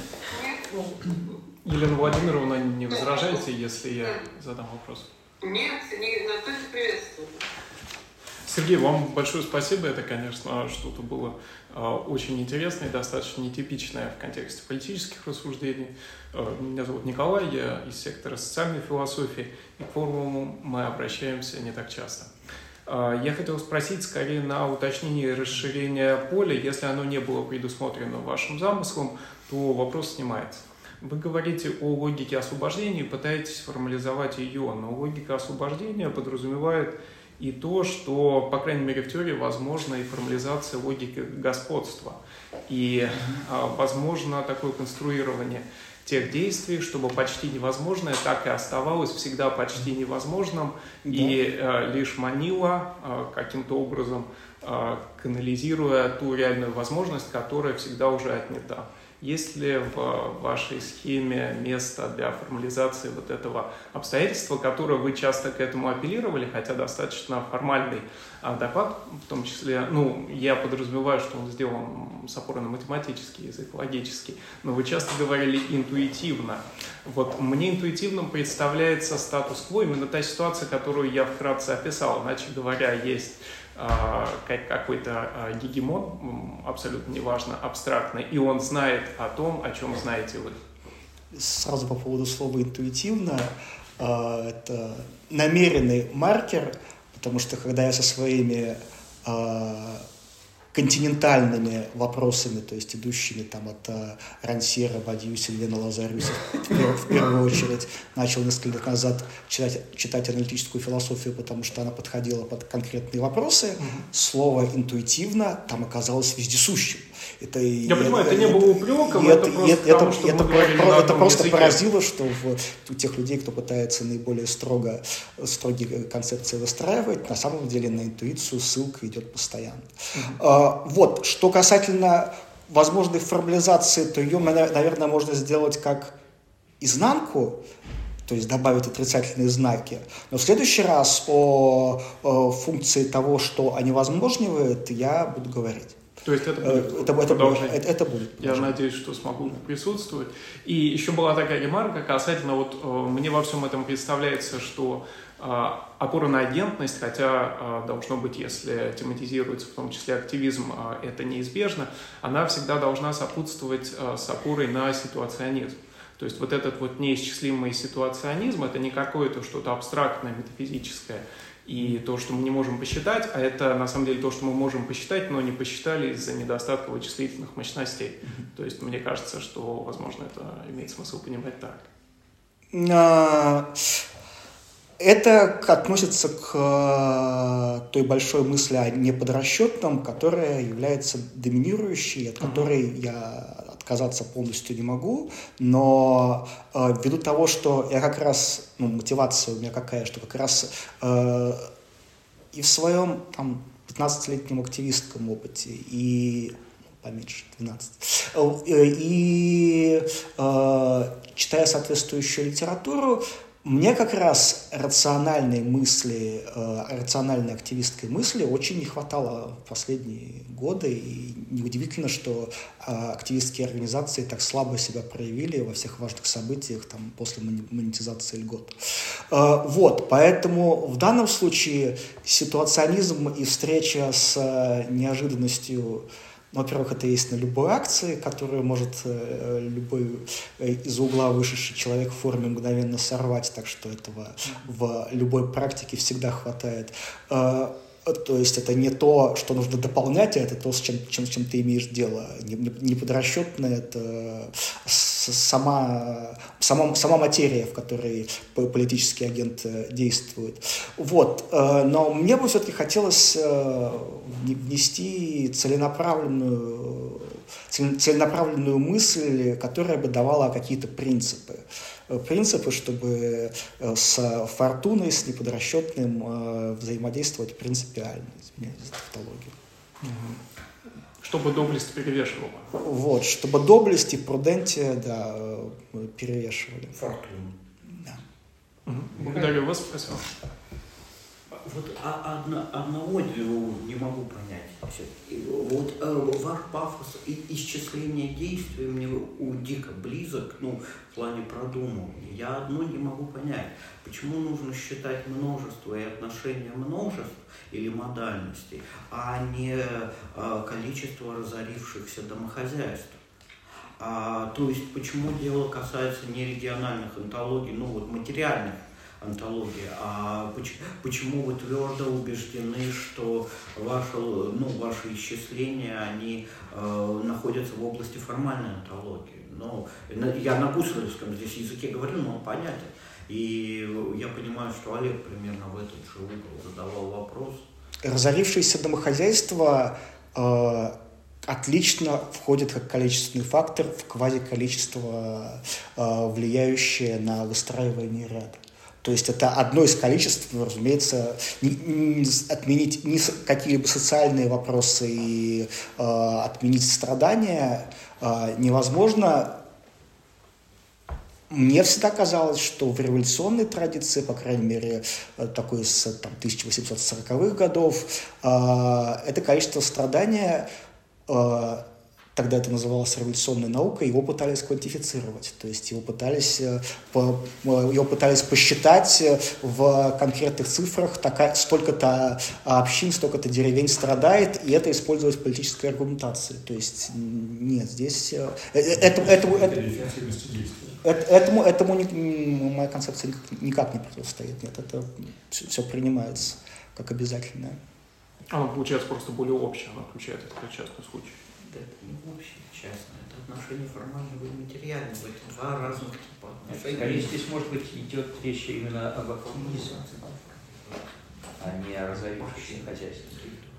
Елена Владимировна, не возражаете, если я задам вопрос? Нет, не, настолько приветствую. Сергей, вам большое спасибо. Это, конечно, что-то было э, очень интересное и достаточно нетипичное в контексте политических рассуждений. Э, меня зовут Николай, я из сектора социальной философии, и к форуму мы обращаемся не так часто. Э, я хотел спросить скорее на уточнение расширения поля. Если оно не было предусмотрено вашим замыслом, то вопрос снимается. Вы говорите о логике освобождения и пытаетесь формализовать ее, но логика освобождения подразумевает и то, что, по крайней мере, в теории возможна и формализация логики господства. И а, возможно такое конструирование тех действий, чтобы почти невозможное так и оставалось всегда почти невозможным, да. И а, лишь манило а, каким-то образом, а, канализируя ту реальную возможность, которая всегда уже отнята. Есть ли в вашей схеме место для формализации вот этого обстоятельства, которое вы часто к этому апеллировали, хотя достаточно формальный доклад, в том числе, ну, я подразумеваю, что он сделан с опорой на математический язык, логический, но вы часто говорили интуитивно. Вот мне интуитивным представляется статус-кво, именно та ситуация, которую я вкратце описал. Иначе говоря, есть какой-то гегемон, абсолютно неважно, абстрактный, и он знает о том, о чем знаете вы. Сразу по поводу слова «интуитивно», это намеренный маркер, потому что когда я со своими континентальными вопросами, то есть идущими там от Рансьера, Бадьюса, Лена Лазарюса, в первую очередь начал несколько лет назад читать, читать аналитическую философию, потому что она подходила под конкретные вопросы. Mm-hmm. Слово «интуитивно» там оказалось вездесущим. Это, Я это, понимаю, это, это не было упреком, это, это просто это, потому, что это, мы говорили про, на это просто языке. Поразило, что в, у тех людей, кто пытается наиболее строго, строгие концепции выстраивать, на самом деле на интуицию ссылка идет постоянно. Mm-hmm. А, вот, что касательно возможной формализации, то ее, наверное, можно сделать как изнанку, то есть добавить отрицательные знаки. Но в следующий раз о, о функции того, что они возможнивают, я буду говорить. То есть это будет это, продолжение. Это, это будет Я надеюсь, что смогу присутствовать. И еще была такая ремарка касательно, вот э, мне во всем этом представляется, что э, опора на агентность, хотя э, должно быть, если тематизируется в том числе активизм, э, это неизбежно, она всегда должна сопутствовать э, с опорой на ситуационизм. То есть вот этот вот неисчислимый ситуационизм, это не какое-то что-то абстрактное, метафизическое, и то, что мы не можем посчитать, а это на самом деле то, что мы можем посчитать, но не посчитали из-за недостатка вычислительных мощностей. Mm-hmm. То есть мне кажется, что, возможно, это имеет смысл понимать так. Это относится к той большой мысли о неподрасчетном, которая является доминирующей, от которой mm-hmm. я отказаться полностью не могу, но э, ввиду того, что я как раз, ну, мотивация у меня какая, что как раз э, и в своем там пятнадцатилетнем активистском опыте, и поменьше, двенадцать, и э, читая соответствующую литературу, мне как раз рациональной мысли, э, рациональной активистской мысли очень не хватало в последние годы, и неудивительно, что э, активистские организации так слабо себя проявили во всех важных событиях там, после монетизации льгот. Э, вот, поэтому в данном случае ситуационизм и встреча с э, неожиданностью. Ну, во-первых, это есть на любой акции, которую может э, любой э, из-за угла вышедший человек в форме мгновенно сорвать, так что этого в любой практике всегда хватает. Э, то есть это не то, что нужно дополнять, а это то, с чем, чем, с чем ты имеешь дело. Неподрасчетное — это сама, сама, сама материя, в которой политический агент действует. Вот. Но мне бы все-таки хотелось внести целенаправленную, целенаправленную мысль, которая бы давала какие-то принципы. Принципы, чтобы с фортуной, с неподрасчетным взаимодействовать принципиально. Извиняюсь за тавтологию. Чтобы доблесть перевешивала. Вот, чтобы доблесть и прудентия, да, перевешивали. Фортуну. Да. Угу. Благодарю вас, спасибо. Вот одно, одного не могу понять. Вот э, ваш пафос и исчисление действий мне у дико близок, ну, в плане продумывания. Я одно не могу понять, почему нужно считать множество и отношения множеств или модальностей, а не э, количество разорившихся домохозяйств. А, то есть, почему дело касается не региональных онтологий, ну, вот материальных антологии, а почему вы твердо убеждены, что ваши, ну, ваши исчисления, они э, находятся в области формальной антологии? Ну, я на гусаревском здесь языке говорю, но он понятен. И я понимаю, что Олег примерно в этот же угол задавал вопрос. Разорившееся домохозяйство э, отлично входит как количественный фактор в квазиколичество, э, влияющее на выстраивание ряда. То есть это одно из количеств, но, разумеется, не, не отменить ни какие-либо социальные вопросы и э, отменить страдания э, невозможно. Мне всегда казалось, что в революционной традиции, по крайней мере, такой с там, тысяча восемьсот сороковых годов, э, это количество страдания, э, тогда это называлось революционной наукой, его пытались квантифицировать, то есть его пытались, его пытались посчитать в конкретных цифрах, такая, столько-то общин, столько-то деревень страдает, и это использовать в политической аргументации. То есть нет, здесь... Этому, этому, этому, этому моя концепция никак не противостоит. Нет, это все, все принимается как обязательное. Она получается просто более общая, она включает этот частный случай. Это не общее, частное, это отношение формального и материального, это два разных типа отношений. Скорее, здесь, может быть, идет речь именно об активизме, а не о разорившемся хозяйстве.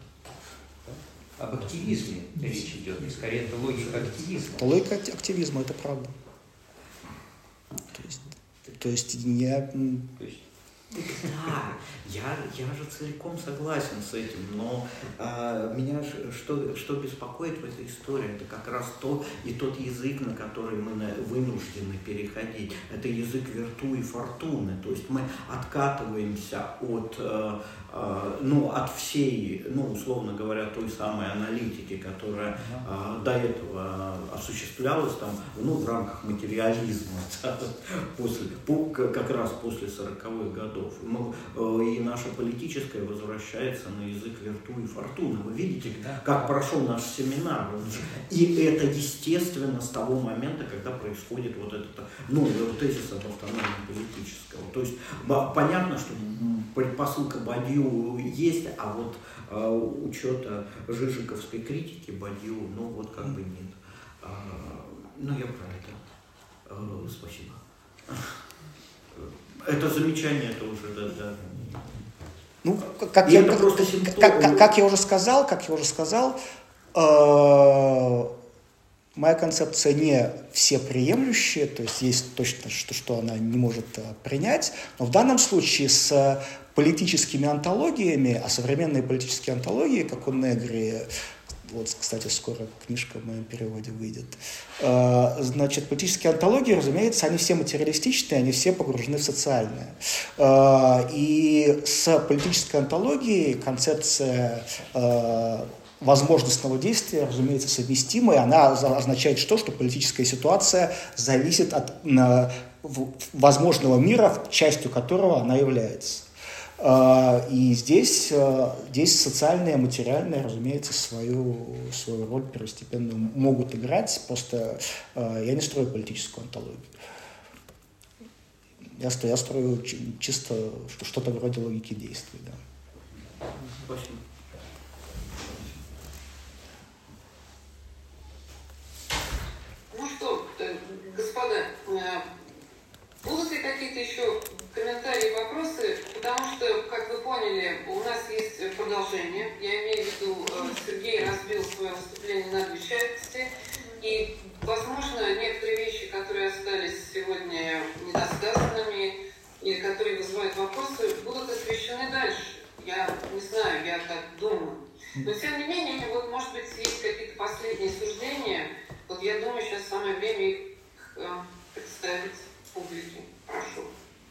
Об активизме речь идет, и скорее это логика активизма. Логика активизма, это правда. То есть, то есть, я... То есть Да, я, я же целиком согласен с этим, но э, меня что, что беспокоит в этой истории, это как раз то и тот язык, на который мы вынуждены переходить. Это язык вирту и фортуны, то есть мы откатываемся от, э, э, ну, от всей, ну, условно говоря, той самой аналитики, которая э, до этого осуществлялась там, ну, в рамках материализма, после, как раз после сороковых годов. И наша политическая возвращается на язык вирту и фортуны. Вы видите, как прошел наш семинар. И это естественно с того момента, когда происходит вот этот, ну, тезис об автономии политического. То есть понятно, что предпосылка Бадью есть, а вот э, учета жижиковской критики Бадью, ну вот как бы нет. Э, ну я про это. Э, спасибо. Это замечание, это уже, да, да. Ну, как я, как, как, как, как я уже сказал, как я уже сказал, э, моя концепция не всеприемлющая, то есть есть точно, что, что она не может принять, но в данном случае с политическими онтологиями, а современные политические онтологии, как у Негри, вот, кстати, скоро книжка в моем переводе выйдет. Значит, политические онтологии, разумеется, они все материалистичные, они все погружены в социальное. И с политической онтологией концепция возможностного действия, разумеется, совместима, и она означает что? Что политическая ситуация зависит от возможного мира, частью которого она является. И здесь, здесь социальное, материальное, разумеется, свою, свою роль первостепенную могут играть. Просто я не строю политическую онтологию. Я, я строю чисто что-то вроде логики действий. Да. Спасибо. Ну что, господа, будут ли какие-то еще комментарии и вопросы? Потому что, как вы поняли, у нас есть продолжение. Я имею в виду, Сергей разбил свое выступление на две части. И, возможно, некоторые вещи, которые остались сегодня недосказанными, и которые вызывают вопросы, будут освещены дальше. Я не знаю, я так думаю. Но, тем не менее, вот, может быть, есть какие-то последние суждения. Вот я думаю, сейчас самое время их э, представить публике. Прошу.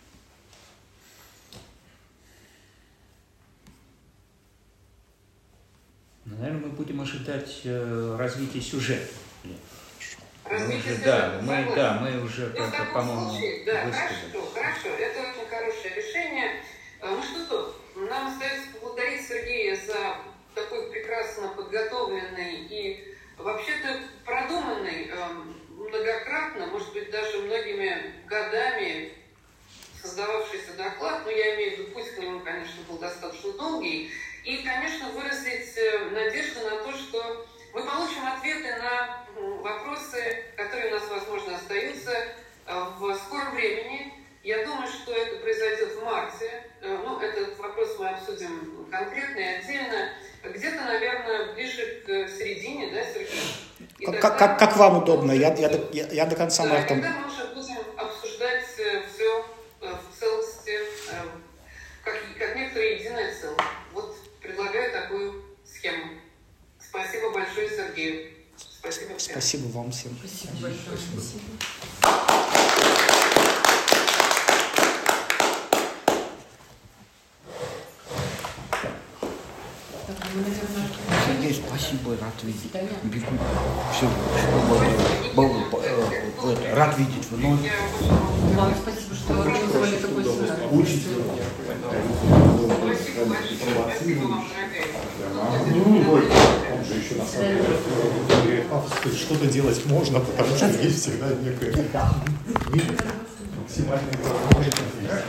Наверное, мы будем ожидать э, развития сюжета. Развитие мы уже, сюжета. Да, мы, да, мы уже, ну, как-то, по-моему, случае, да, высказали. хорошо, хорошо. Это очень хорошее решение. Ну что, нам остается поблагодарить Сергея за такой прекрасно подготовленный и вообще-то продуманный, многократно, может быть, даже многими годами создававшийся доклад, но я имею в виду, путь к нему, конечно, был достаточно долгий, и, конечно, выразить надежду на то, что мы получим ответы на вопросы, которые у нас, возможно, остаются в скором времени. Я думаю, что это произойдет в марте. Ну, этот вопрос мы обсудим конкретно и отдельно. Где-то, наверное, ближе к середине, да, Сергей? Как, тогда, как, как вам удобно? Я, я, я, я до конца да, марта... Тогда мы уже будем обсуждать все в целости, как, как некоторые единое целое. Вот предлагаю такую схему. Спасибо большое, Сергею. Спасибо всем. Спасибо вам всем. Спасибо большое. Спасибо. Сергей, спасибо, рад видеть. Бегу. Все, рад видеть. Вы Вам спасибо, что вы организовали такой семинар. Учите. Он же еще на самом деле что-то делать можно, потому что есть всегда некая максимальная возможность.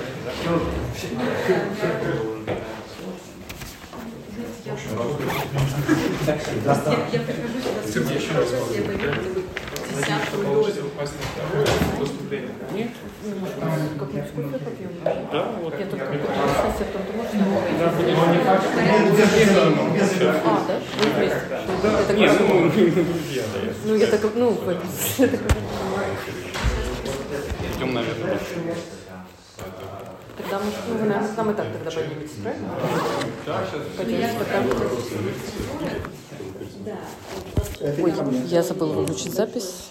Я прихожу сюда, еще раз, я пойду Продолжите попасть на второе выступление. Нет? Как-нибудь кофе попьем? Да, вот. Я только пытаюсь сессию, потом ты можешь Да, но не факт, что А, да? Вы вместе? да. Нет, ну, мы друзья, да. Ну, я так, ну, в этом, я так понимаю. Идем, наверное, Тогда мы, ну, вы, наверное, нам и так тогда подниметесь, правильно? Да, сейчас. Ой, я забыла выключить запись.